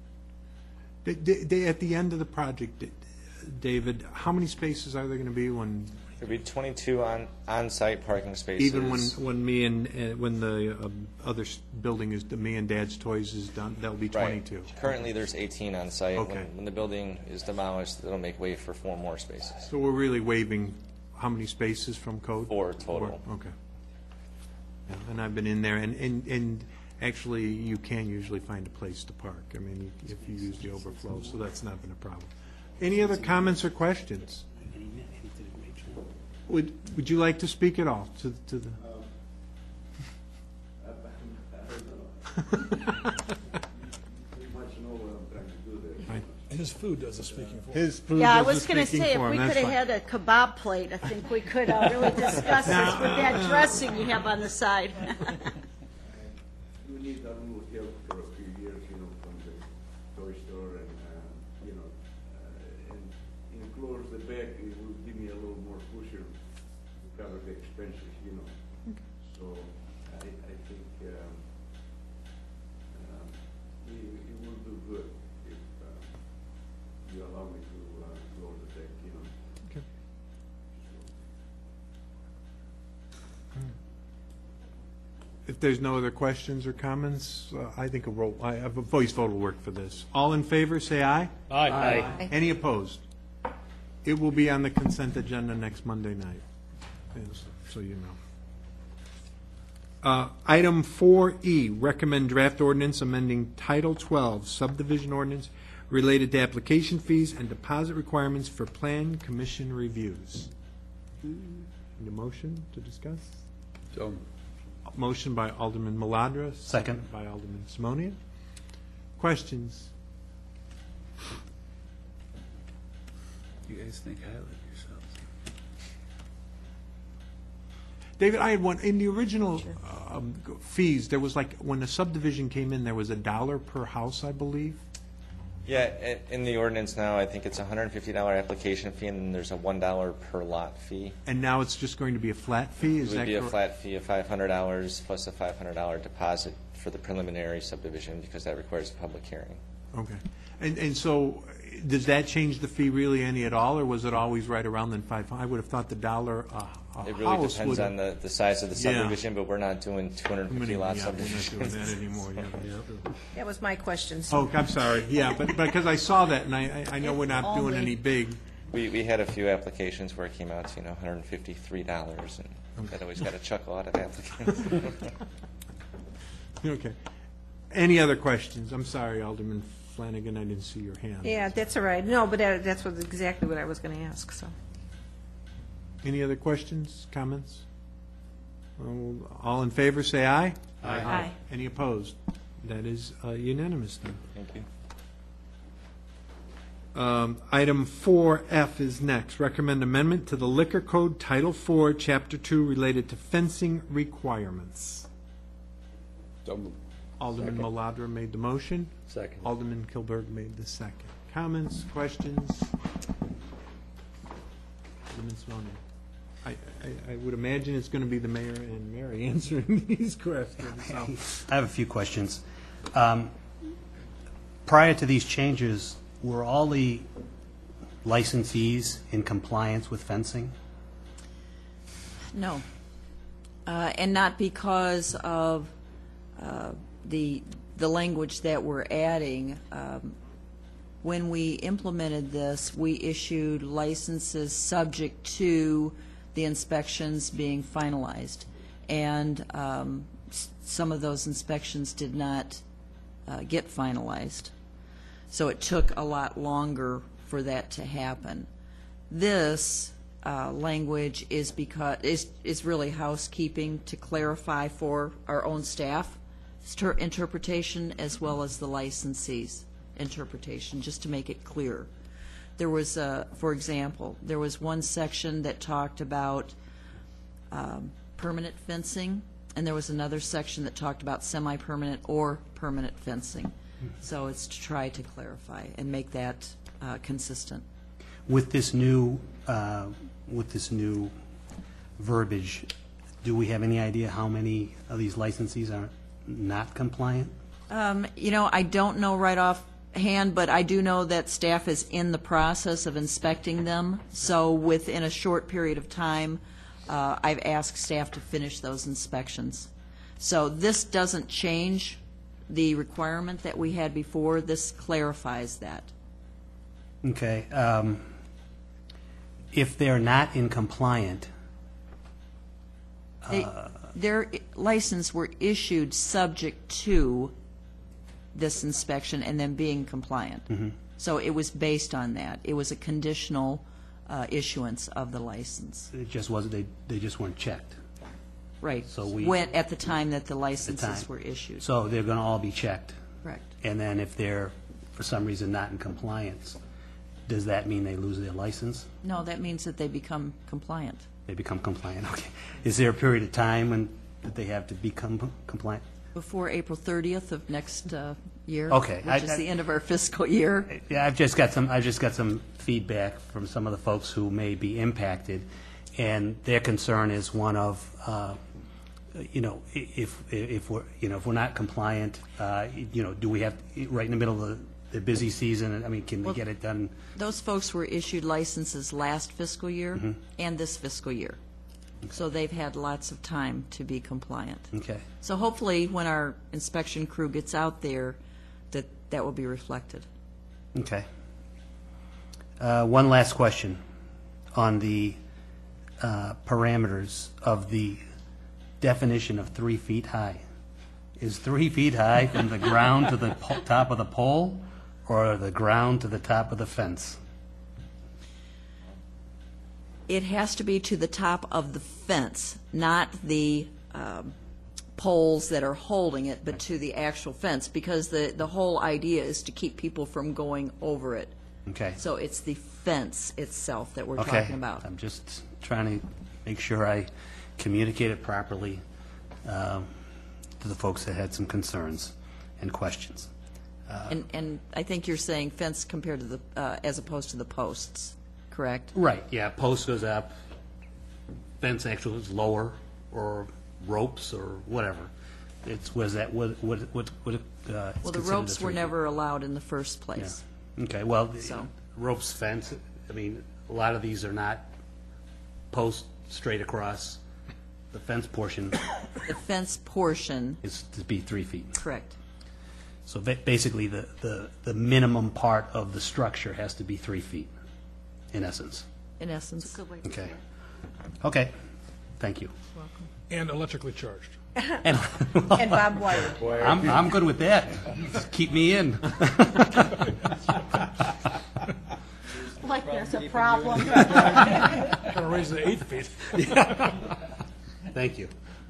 At the end of the project, David, how many spaces are there going to be when? There'll be 22 on-site parking spaces. Even when me and when the other building is, the Me and Dad's Toys is done, that'll be 22. Right. Currently, there's 18 on site. Okay. When the building is demolished, it'll make way for 4 more spaces. So we're really waiving how many spaces from code? 4 total. 4? Okay. Yeah, and I've been in there, and actually, you can usually find a place to park. I mean, if you use the overflow, so that's not been a problem. Any other comments or questions? Would you like to speak at all to the? His food does the speaking for him. His food Yeah, I does the was going to speaking say, if for him. we That's could have fine. had a kebab plate, I think we could really discuss this with that dressing you have on the side. We need a little help for a few years, from the toy store and, and enclose the back. It will give me a little more cushion to cover the expenses, So I think it will do good if you allow me to lower the deck, Okay. If there's no other questions or comments, I think a voice vote will work for this. All in favor, say aye. Aye. Aye. Any opposed? It will be on the consent agenda next Monday night, so you know. Item 4E, recommend draft ordinance amending Title 12 subdivision ordinance related to application fees and deposit requirements for plan commission reviews. Need a motion to discuss? So, Motion by Alderman Malandra. Second. By Alderman Simonia. Questions? you guys think highly of yourselves. David, I had one, in the original fees, there was like, when a subdivision came in, there was $1 per house, I believe? Yeah, in the ordinance now, I think it's a $150 application fee, and then there's a $1 per lot fee. And now it's just going to be a flat fee, It is that would be a correct? flat fee of $500 plus a $500 deposit for the preliminary subdivision because that requires a public hearing. Okay. And so, does that change the fee really any at all, or was it always right around then $5? I would have thought the dollar a It really house depends would. on the size of the Yeah. subdivision, but we're not doing 250 lot Yeah, we're not doing subdivisions. that anymore. Yeah. That was my question. So Oh, I'm sorry. Yeah, but because I saw that, and I know we're not doing any big. We had a few applications where it came out to, $153, and that always got a chuckle out of applicants. Okay. Any other questions? I'm sorry, Alderman Flanagan, I didn't see your hand. yeah, that's all right. No, but that's exactly what I was going to ask. So Any other questions, comments? All in favor, say aye. Aye. Any opposed? That is unanimous then. Thank you. Item 4F is next. Recommend amendment to the Liquor Code Title 4, Chapter 2, related to fencing requirements. Alderman Maladra made the motion. Second. Alderman Kilberg made the second. Comments, questions? Alderman Swanton. I would imagine it's going to be the mayor and Mary answering these questions. So. I have a few questions. Prior to these changes, were all the licensees in compliance with fencing? No. And not because of the language that we're adding. When we implemented this, we issued licenses subject to the inspections being finalized. And some of those inspections did not get finalized. So it took a lot longer for that to happen. This language is really housekeeping to clarify for our own staff interpretation as well as the licensees' interpretation, just to make it clear. There was, for example, there was one section that talked about permanent fencing, and there was another section that talked about semi-permanent or permanent fencing. So it's to try to clarify and make that consistent. With this new verbiage, do we have any idea how many of these licensees are not compliant? I don't know right offhand, but I do know that staff is in the process of inspecting them. So within a short period of time, I've asked staff to finish those inspections. So this doesn't change the requirement that we had before. This clarifies that. Okay. If they're not in compliant, Their license were issued subject to this inspection and then being compliant. So it was based on that. It was a conditional issuance of the license. it just wasn't, they just weren't checked. Right. So we- Went at the time that the licenses were issued. So they're going to all be checked. Correct. And then if they're, for some reason, not in compliance, does that mean they lose their license? No, that means that they become compliant. They become compliant, okay. Is there a period of time when that they have to become compliant? Before April 30th of next year. Okay. Which is the end of our fiscal year. Yeah, I've just got some feedback from some of the folks who may be impacted, and their concern is one of, if we're not compliant, do we have, right in the middle of the busy season, I mean, can we get it done? Those folks were issued licenses last fiscal year and this fiscal year. So they've had lots of time to be compliant. Okay. So hopefully, when our inspection crew gets out there, that will be reflected. Okay. One last question on the parameters of the definition of 3 feet high. Is 3 feet high from the ground to the top of the pole, or the ground to the top of the fence? It has to be to the top of the fence, not the poles that are holding it, but to the actual fence, because the whole idea is to keep people from going over it. Okay. So it's the fence itself that we're Okay. talking about. I'm just trying to make sure I communicate it properly to the folks that had some concerns and questions. And I think you're saying fence compared to the, as opposed to the posts, correct? Right, yeah, post goes up, fence actually is lower, or ropes, or whatever. it's, was that, what, it's Well, the considered a ropes were 3 feet. never allowed in the first place. Yeah. Okay, well, So- ropes, fence, I mean, a lot of these are not posts straight across. The fence portion The fence portion, is to be 3 feet. correct. So basically, the minimum part of the structure has to be 3 feet, in essence. In essence. Okay. Okay, thank you. And electrically charged. And And Bob White. I'm good with that. Just keep me in. Like there's a problem. Kind of raise the 8 feet. Thank you.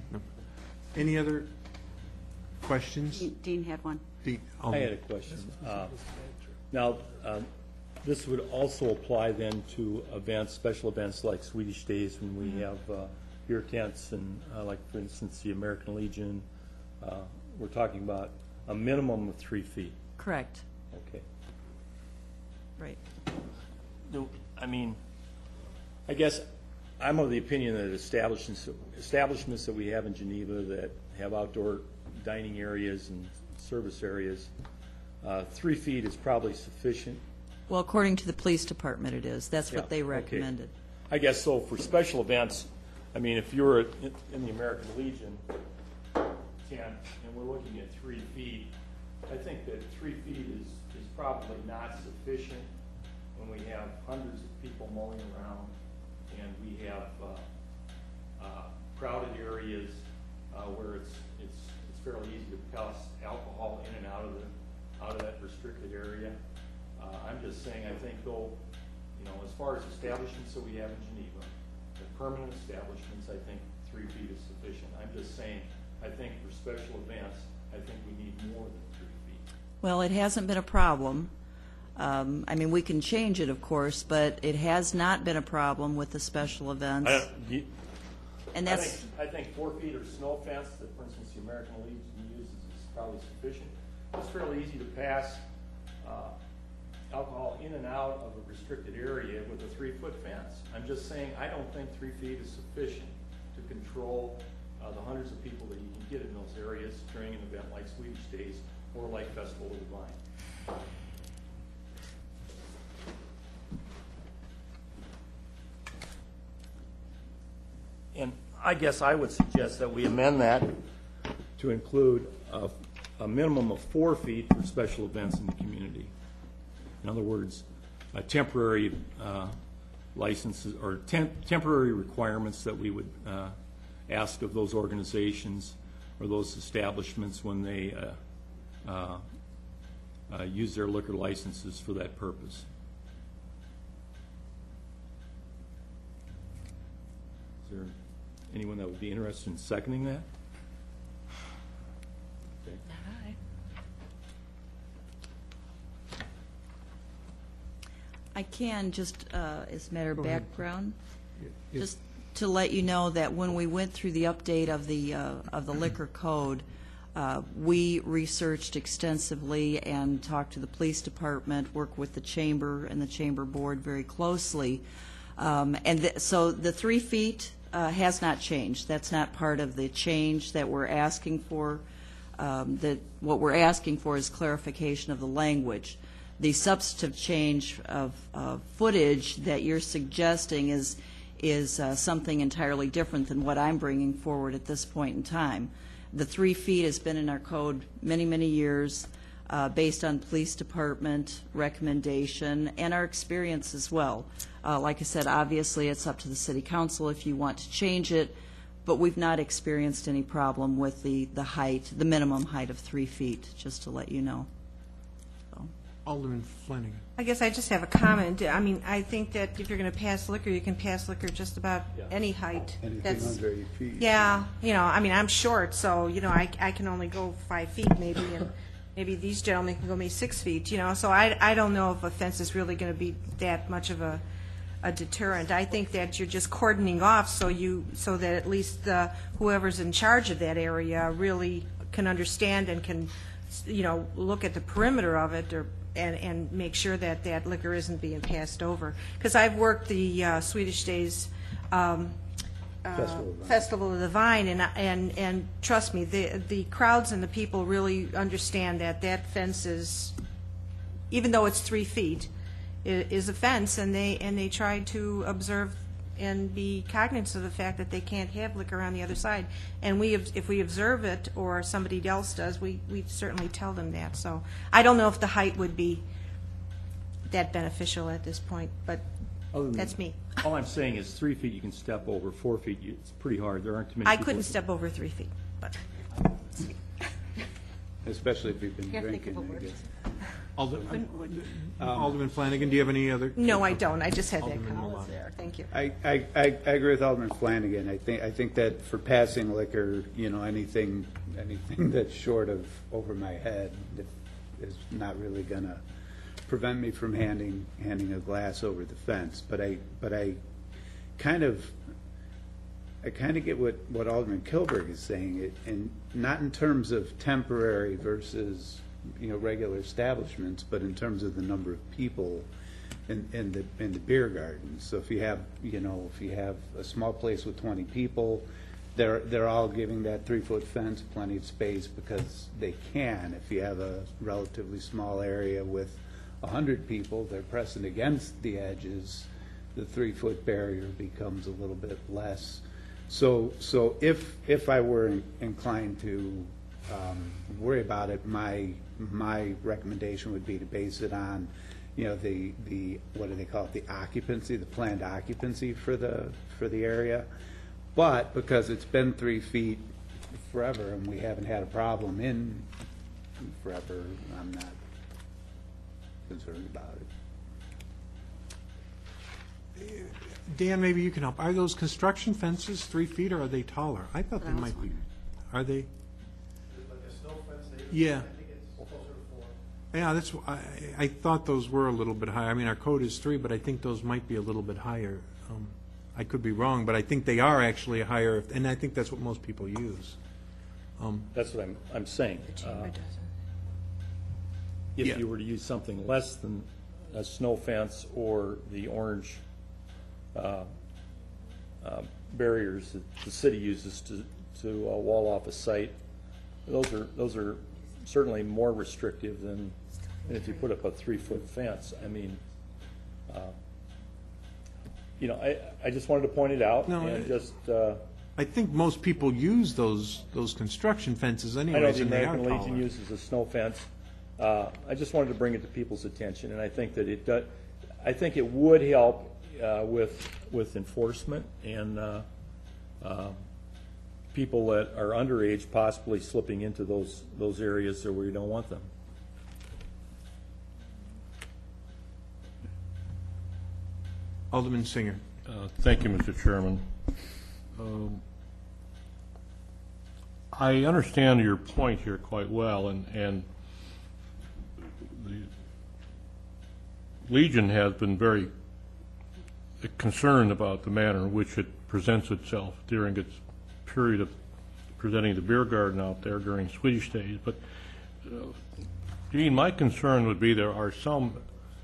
Any other questions? Dean had one. I had a question. Now, this would also apply then to events, special events like Swedish Days when we have beer tents and like, for instance, the American Legion. We're talking about a minimum of 3 feet. Correct. Okay. Right. I mean, I guess I'm of the opinion that establishments that we have in Geneva that have outdoor dining areas and service areas, 3 feet is probably sufficient. Well, according to the police department, it is. That's what Yeah, they okay. recommended. I guess so for special events, I mean, if you're in the American Legion tent and we're looking at 3 feet, I think that 3 feet is probably not sufficient when we have hundreds of people mulling around and we have crowded areas where it's fairly easy to pass alcohol in and out of that restricted area. I'm just saying, I think though, you know, as far as establishments that we have in Geneva, the permanent establishments, I think 3 feet is sufficient. I'm just saying, I think for special events, I think we need more than 3 feet. Well, it hasn't been a problem. I mean, we can change it, of course, but it has not been a problem with the special events. And that's, I think 4 feet of snow fence that, for instance, the American Legion uses is probably sufficient. It's fairly easy to pass alcohol in and out of a restricted area with a 3-foot fence. I'm just saying, I don't think 3 feet is sufficient to control the hundreds of people that you can get in those areas during an event like Swedish Days or like Festival of the Vine. And I guess I would suggest that we amend that to include a minimum of 4 feet for special events in the community. In other words, temporary licenses or temporary requirements that we would ask of those organizations or those establishments when they use their liquor licenses for that purpose. Is there anyone that would be interested in seconding that? Okay. I can just, as a matter of Go ahead. background, Yes. just to let you know that when we went through the update of the liquor code, we researched extensively and talked to the police department, worked with the chamber and the chamber board very closely. So the 3 feet has not changed. That's not part of the change that we're asking for. What we're asking for is clarification of the language. The substantive change of footage that you're suggesting is something entirely different than what I'm bringing forward at this point in time. The 3 feet has been in our code many, many years, based on police department recommendation and our experience as well. Like I said, obviously it's up to the city council if you want to change it, but we've not experienced any problem with the height, the minimum height of 3 feet, just to let you know. Alderman Flanagan. I guess I just have a comment. I mean, I think that if you're going to pass liquor, you can pass liquor just about any height. Anything under 8 feet. Yeah, you know, I mean, I'm short, so, you know, I can only go 5 feet maybe, and maybe these gentlemen can go maybe 6 feet, you know, so I don't know if a fence is really going to be that much of a deterrent. I think that you're just cordoning off so that at least whoever's in charge of that area really can understand and can, you know, look at the perimeter of it and make sure that that liquor isn't being passed over. Because I've worked the Swedish Days Festival of the Vine, and trust me, the crowds and the people really understand that fence is, even though it's 3 feet, is a fence, and they try to observe and be cognizant of the fact that they can't have liquor on the other side. And if we observe it, or somebody else does, we certainly tell them that. So I don't know if the height would be that beneficial at this point, but that's me. All I'm saying is 3 feet you can step over, 4 feet, it's pretty hard. There aren't too many I people. couldn't step over 3 feet, but. Especially if you've been drinking, I guess. Alderman Flanagan, do you have any other? No, I don't. I just had that Alderman comment Milano. there. Thank you. I agree with Alderman Flanagan. I think that for passing liquor, anything that's short of over my head is not really going to prevent me from handing a glass over the fence. But I kind of get what Alderman Kilberg is saying, and not in terms of temporary versus regular establishments, but in terms of the number of people in the beer garden. So if you have a small place with 20 people, they're all giving that 3-foot fence plenty of space because they can. If you have a relatively small area with 100 people, they're pressing against the edges. The 3-foot barrier becomes a little bit less. So if I were inclined to worry about it, my recommendation would be to base it on, the what do they call it, the occupancy, the planned occupancy for the area. But because it's been 3 feet forever and we haven't had a problem in forever, I'm not concerned about it. Dan, maybe you can help. Are those construction fences 3 feet, or are they taller? I thought they might be. Are they? Yeah. Yeah, that's. I thought those were a little bit higher. I mean, our code is 3, but I think those might be a little bit higher. I could be wrong, but I think they are actually higher, and I think that's what most people use. That's what I'm saying. If you were to use something less than a snow fence or the orange barriers that the city uses to wall off a site, those are certainly more restrictive than if you put up a 3-foot fence. I mean, I just wanted to point it out. No, and just. I think most people use those construction fences anyways, I know the and they are American Legion taller. uses a snow fence. I just wanted to bring it to people's attention, and I think that it does. I think it would help with enforcement and people that are underage possibly slipping into those areas where you don't want them. Alderman Singer. Thank you, Mr. Chairman. I understand your point here quite well, and the Legion has been very concerned about the manner in which it presents itself during its period of presenting the beer garden out there during Swedish days. But, Gene, my concern would be there are some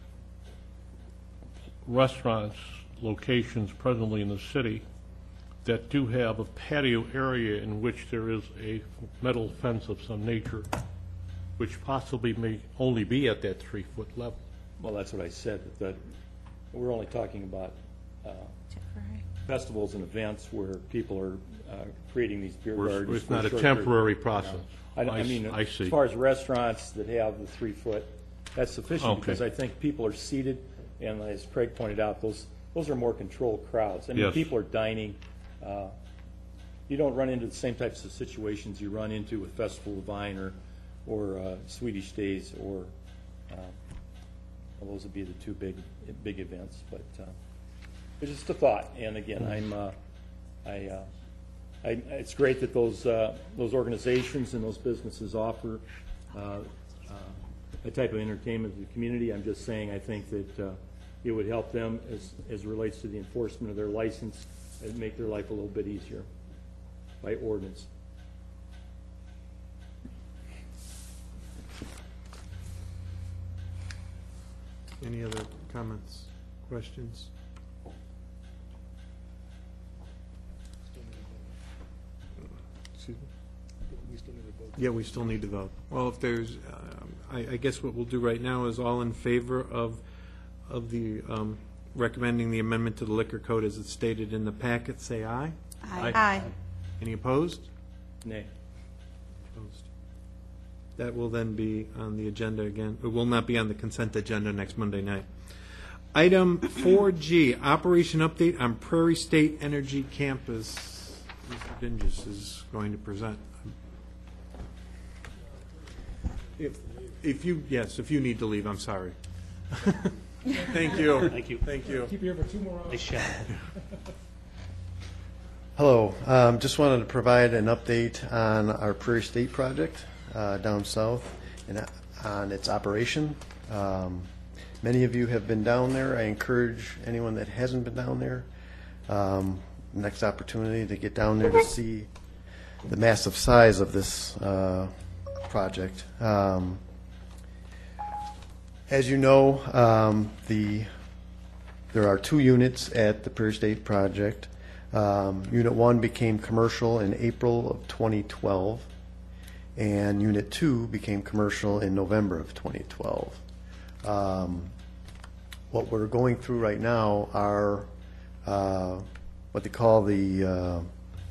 restaurants, locations presently in the city that do have a patio area in which there is a metal fence of some nature, which possibly may only be at that 3-foot level. Well, that's what I said, that we're only talking about festivals and events where people are creating these beer gardens. It's not a temporary process. I mean, I see. as far as restaurants that have the 3-foot, that's sufficient Okay. because I think people are seated, and as Craig pointed out, those are more controlled crowds. I mean, Yes. people are dining. You don't run into the same types of situations you run into with Festival of Vine or Swedish Days or well, those would be the two big events. But it's just a thought. And again, it's great that those organizations and those businesses offer a type of entertainment to the community. I'm just saying I think that it would help them as relates to the enforcement of their license and make their life a little bit easier by ordinance. Any other comments, questions? Excuse me? We still need to vote. Yeah, we still need to vote. Well, if there's, I guess what we'll do right now is all in favor of the, recommending the amendment to the liquor code as it's stated in the packet, say aye. Aye. Any opposed? Nay. Opposed. That will then be on the agenda again. It will not be on the consent agenda next Monday night. Item 4G, operation update on Prairie State Energy Campus. Mr. Dingus is going to present. If you need to leave, I'm sorry. Thank you. Thank you. Thank you. Keep you here for 2 more hours. Nice shot. Hello. Just wanted to provide an update on our Prairie State project down south and on its operation. Many of you have been down there. I encourage anyone that hasn't been down there, next opportunity to get down there to see the massive size of this project. As you know, there are 2 units at the Prairie State project. Unit 1 became commercial in April of 2012, and Unit 2 became commercial in November of 2012. What we're going through right now are what they call the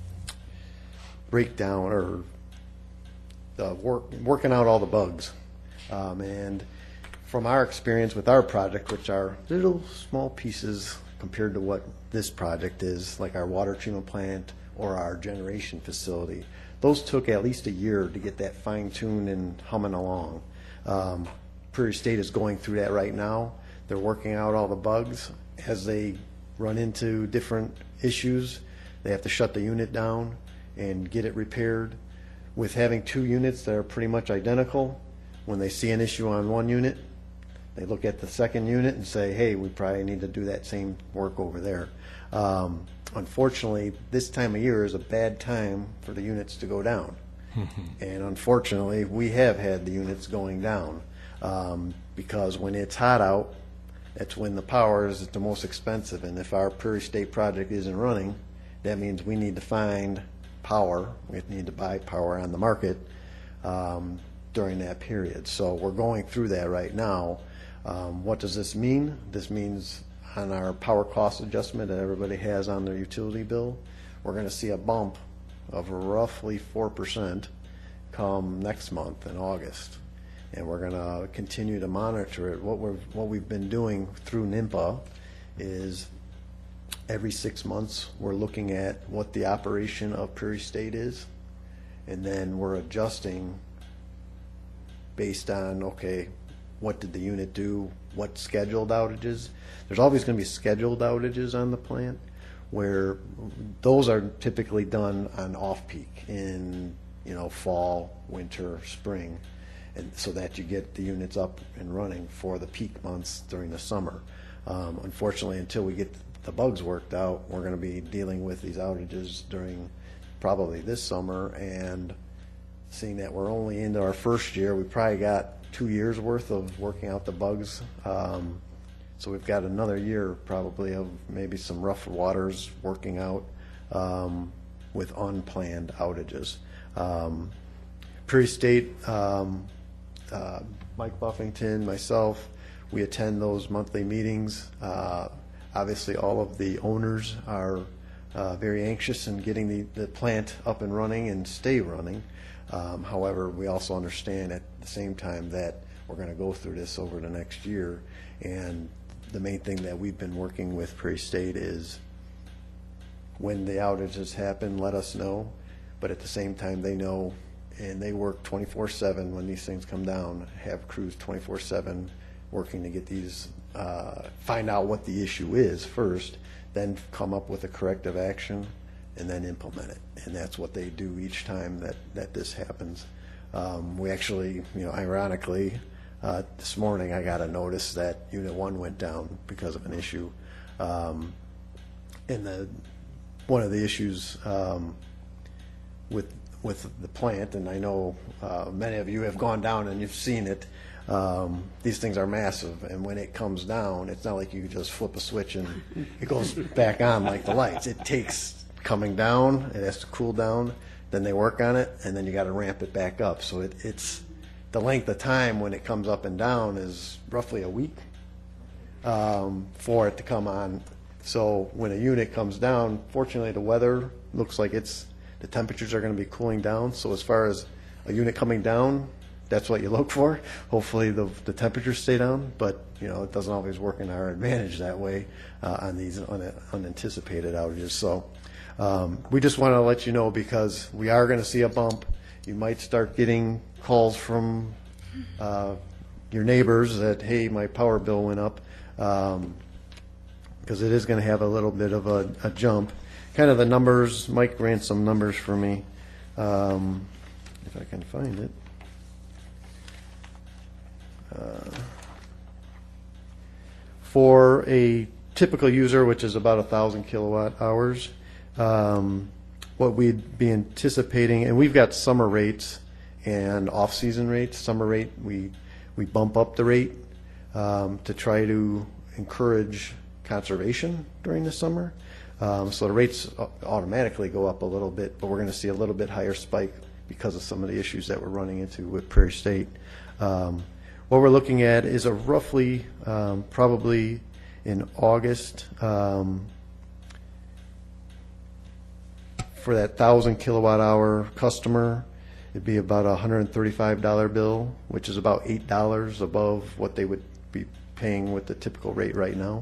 breakdown, or the working out all the bugs. And from our experience with our project, which are little small pieces compared to what this project is, like our water treatment plant or our generation facility, those took at least a year to get that fine-tuned and humming along. Prairie State is going through that right now. They're working out all the bugs. As they run into different issues, they have to shut the unit down and get it repaired. With having 2 units that are pretty much identical, when they see an issue on one unit, they look at the second unit and say, hey, we probably need to do that same work over there. Unfortunately, this time of year is a bad time for the units to go down. And unfortunately, we have had the units going down because when it's hot out, that's when the power is the most expensive. And if our Prairie State project isn't running, that means we need to find power. We need to buy power on the market during that period. So we're going through that right now. What does this mean? This means on our power cost adjustment that everybody has on their utility bill, we're going to see a bump of roughly 4% come next month in August. And we're going to continue to monitor it. What we've been doing through NIMPA is every 6 months we're looking at what the operation of Prairie State is, and then we're adjusting based on, okay, what did the unit do, what scheduled outages. There's always going to be scheduled outages on the plant, where those are typically done on off-peak in fall, winter, spring, and so that you get the units up and running for the peak months during the summer. Unfortunately, until we get the bugs worked out, we're going to be dealing with these outages during probably this summer, and seeing that we're only into our first year, we probably got 2 years worth of working out the bugs. So we've got another year probably of maybe some rough waters working out with unplanned outages. Prairie State, Mike Buffington, myself, we attend those monthly meetings. Obviously, all of the owners are very anxious in getting the plant up and running and stay running. However, we also understand at the same time that we're going to go through this over the next year. And the main thing that we've been working with Prairie State is when the outages happen, let us know. But at the same time, they know, and they work 24/7 when these things come down, have crews 24/7 working to get these, find out what the issue is first, then come up with a corrective action, and then implement it. And that's what they do each time that this happens. We actually, ironically, this morning I got a notice that Unit 1 went down because of an issue. And one of the issues with the plant, and I know many of you have gone down and you've seen it, these things are massive, and when it comes down, it's not like you just flip a switch and it goes back on like the lights. It takes coming down, it has to cool down, then they work on it, and then you got to ramp it back up. So it's the length of time when it comes up and down is roughly a week for it to come on. So when a unit comes down, fortunately the weather looks like the temperatures are going to be cooling down. So as far as a unit coming down, that's what you look for. Hopefully the temperatures stay down, but it doesn't always work in our advantage that way on these unanticipated outages. So we just want to let you know, because we are going to see a bump. You might start getting calls from your neighbors that, hey, my power bill went up, because it is going to have a little bit of a jump. Kind of the numbers, Mike ran some numbers for me, if I can find it. For a typical user, which is about 1,000 kilowatt hours, what we'd be anticipating, and we've got summer rates and off-season rates. Summer rate, we bump up the rate to try to encourage conservation during the summer. So the rates automatically go up a little bit, but we're going to see a little bit higher spike because of some of the issues that we're running into with Prairie State. What we're looking at is a roughly, probably in August, for that 1,000 kilowatt hour customer, it'd be about a $135 bill, which is about $8 above what they would be paying with the typical rate right now.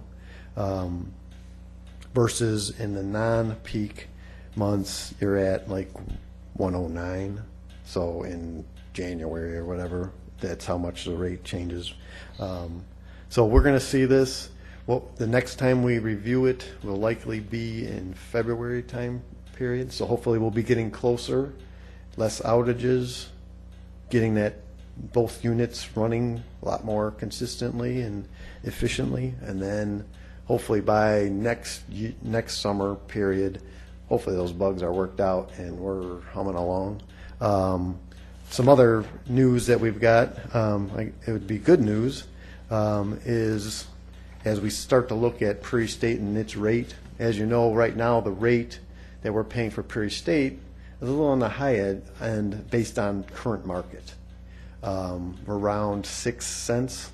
Versus in the non-peak months, you're at like 109. So in January or whatever, that's how much the rate changes. So we're going to see this. Well, the next time we review it will likely be in February time period. So hopefully we'll be getting closer, less outages, getting that both units running a lot more consistently and efficiently, and then hopefully by next summer period, hopefully those bugs are worked out and we're humming along. Some other news that we've got, it would be good news, is as we start to look at Prairie State and its rate. As you know, right now the rate that we're paying for Prairie State is a little on the high end based on current market. We're around 6 cents.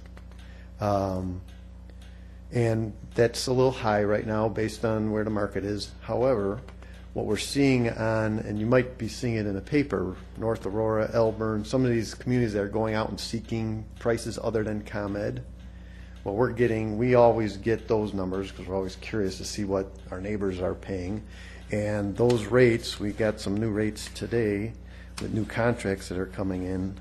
And that's a little high right now based on where the market is. However, what we're seeing and you might be seeing it in the paper, North Aurora, Elburn, some of these communities that are going out and seeking prices other than ComEd. What we're getting, we always get those numbers because we're always curious to see what our neighbors are paying. And those rates, we got some new rates today with new contracts that are coming in.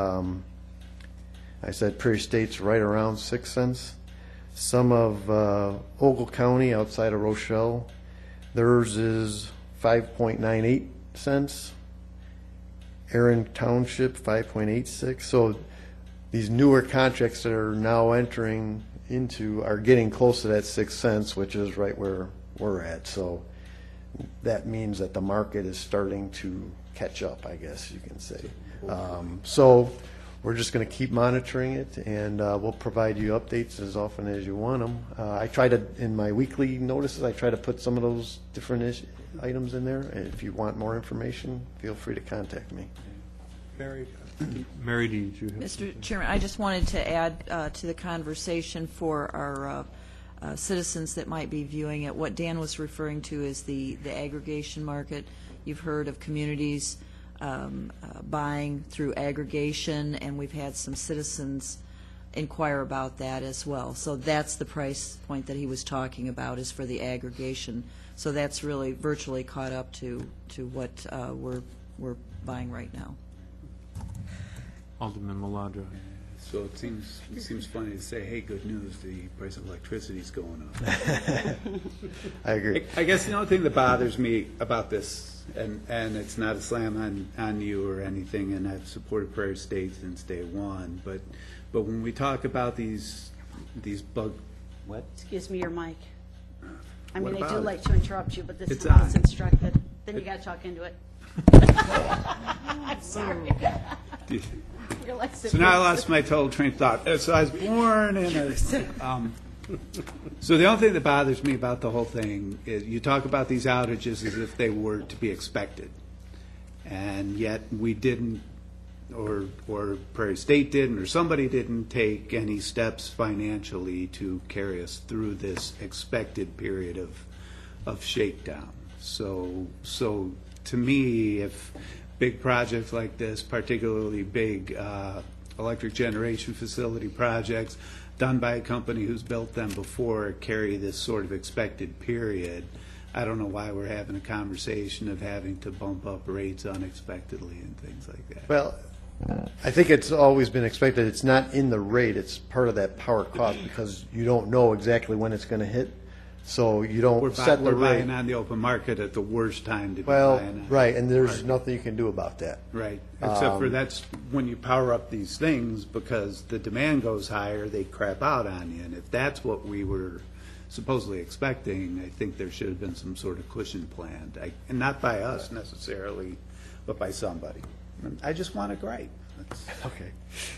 I said Prairie State's right around 6 cents. Some of Ogle County outside of Rochelle, theirs is 5.98 cents. Erin Township, 5.86. So these newer contracts that are now entering into are getting close to that 6 cents, which is right where we're at. So that means that the market is starting to catch up, I guess you can say. So we're just going to keep monitoring it, and we'll provide you updates as often as you want them. I try to, in my weekly notices, I try to put some of those different items in there. And if you want more information, feel free to contact me. Mary, did you have Mr. Chairman, I just wanted to add to the conversation for our citizens that might be viewing it. What Dan was referring to is the aggregation market. You've heard of communities buying through aggregation, and we've had some citizens inquire about that as well. So that's the price point that he was talking about, is for the aggregation. So that's really virtually caught up to what we're buying right now. Alderman Maladra? So it seems funny to say, hey, good news, the price of electricity is going up. I agree. I guess the only thing that bothers me about this, and it's not a slam on you or anything, and I've supported Prairie State since day one, but when we talk about these what? Excuse me, your mic. I What mean, I about do it? like to interrupt you, but this It's is how it's on. instructed. Then you got to talk into it. I'm sorry. So now I lost my total train of thought. So I was born in a. So the only thing that bothers me about the whole thing is you talk about these outages as if they were to be expected. And yet we didn't, or Prairie State didn't, or somebody didn't take any steps financially to carry us through this expected period of shakedown. So to me, if big projects like this, particularly big electric generation facility projects done by a company who's built them before, carry this sort of expected period, I don't know why we're having a conversation of having to bump up rates unexpectedly and things like that. Well, I think it's always been expected. It's not in the rate. It's part of that power cost because you don't know exactly when it's going to hit. So you don't set the We're rate. buying on the open market at the worst time to be Well, buying on. right, and there's nothing you can do about that. Right, except for that's when you power up these things, because the demand goes higher, they crap out on you. And if that's what we were supposedly expecting, I think there should have been some sort of cushion planned. And not by us necessarily, but by somebody. And I just want to gripe. Okay.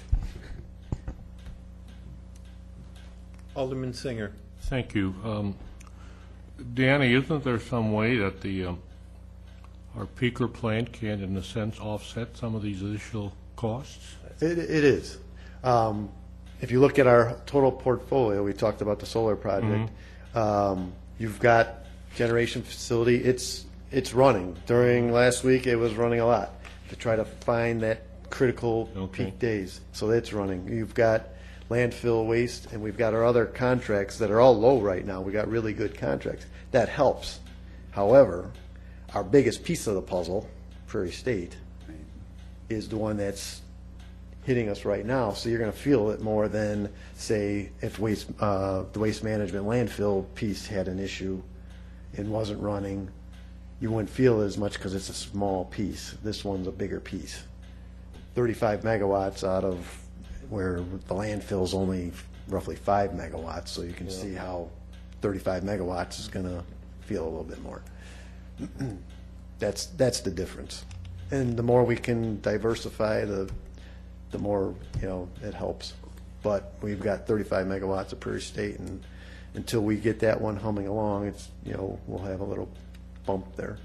Alderman Singer. Thank you. Danny, isn't there some way that our peaker plant can, in a sense, offset some of these additional costs? It is. If you look at our total portfolio, we talked about the solar project. You've got generation facility. It's running. During last week, it was running a lot to try to find that critical peak days. So it's running. You've got landfill waste, and we've got our other contracts that are all low right now. We got really good contracts. That helps. However, our biggest piece of the puzzle, Prairie State, is the one that's hitting us right now. So you're going to feel it more than, say, if the waste management landfill piece had an issue and wasn't running. You wouldn't feel it as much because it's a small piece. This one's a bigger piece. 35 megawatts out of where the landfill's only roughly 5 megawatts, so you can see how 35 megawatts is going to feel a little bit more. That's the difference. And the more we can diversify, the more, it helps. But we've got 35 megawatts of Prairie State, and until we get that one humming along, it's, we'll have a little bump there.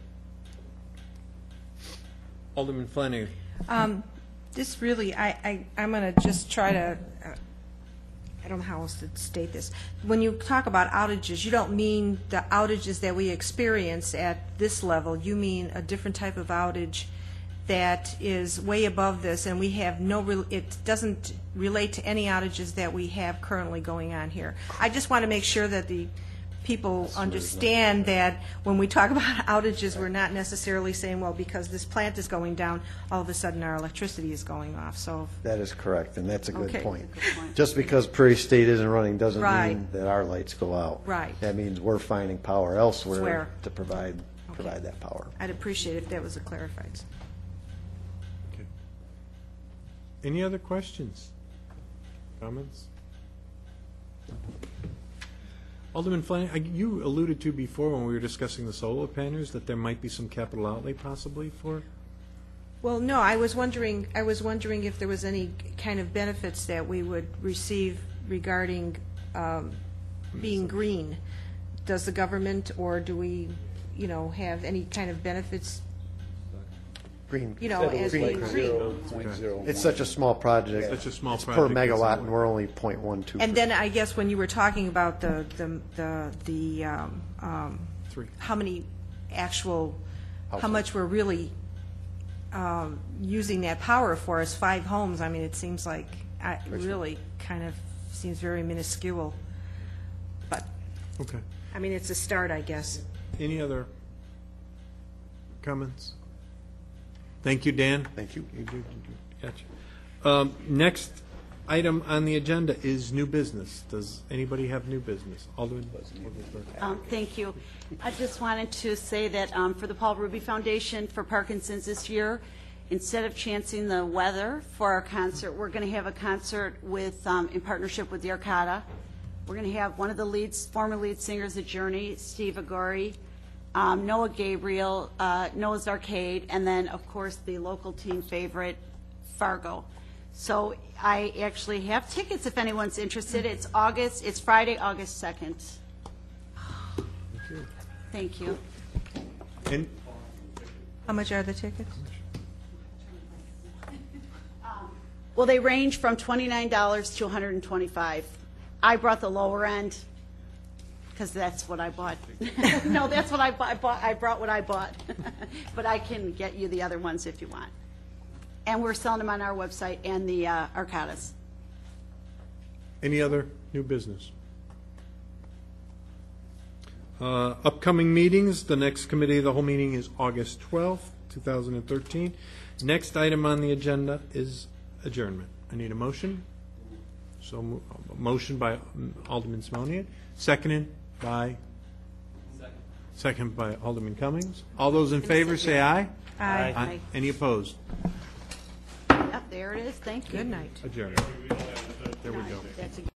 Alderman Flanagan. This really, I'm going to just try to, I don't know how else to state this. When you talk about outages, you don't mean the outages that we experience at this level. You mean a different type of outage that is way above this, and we have it doesn't relate to any outages that we have currently going on here. I just want to make sure that the people understand that when we talk about outages, we're not necessarily saying, well, because this plant is going down, all of a sudden our electricity is going off. So that is correct, and that's a good Okay. point. Just because Prairie State isn't running doesn't Right. mean that our lights go out. Right. That means we're finding power elsewhere Elsewhere. to provide that power. I'd appreciate it if that was clarified. Okay. Any other questions? Comments? Alderman Flanagan, you alluded to before when we were discussing the solar panels that there might be some capital outlay possibly for. Well, no, I was wondering if there was any kind of benefits that we would receive regarding being green. Does the government, or do we, have any kind of benefits? Green. As being green. It's such a small project. Such a small It's project, per it's megawatt, not- and we're only 0.12. And then I guess when you were talking about Three. how many actual, how much we're really using that power for is 5 homes. I mean, it seems like, really kind of seems very minuscule. But, Okay. I mean, it's a start, I guess. Any other comments? Thank you, Dan. Thank you. Gotcha. Next item on the agenda is new business. Does anybody have new business? Alderman? Thank you. I just wanted to say that for the Paul Ruby Foundation for Parkinson's this year, instead of chancing the weather for our concert, we're going to have a concert with in partnership with the Arcada. We're going to have one of the former lead singers of Journey, Steve Agori, Noah Gabriel, Noah's Arcade, and then, of course, the local teen favorite, Fargo. So I actually have tickets if anyone's interested. It's Friday, August 2nd. Thank you. And How much are the tickets? Well, they range from $29 to $125. I brought the lower end because that's what I bought. No, that's what I bought. I brought what I bought. But I can get you the other ones if you want. And we're selling them on our website and the Arcadas. Any other new business? Upcoming meetings, the next committee of the whole meeting is August 12th, 2013. Next item on the agenda is adjournment. I need a motion. So, a motion by Alderman Simonian, seconded by? Second by Alderman Cummings. All those in favor say aye. Aye. Any opposed? Yep, there it is. Thank you. Good night. Adjourned. There we go. That's a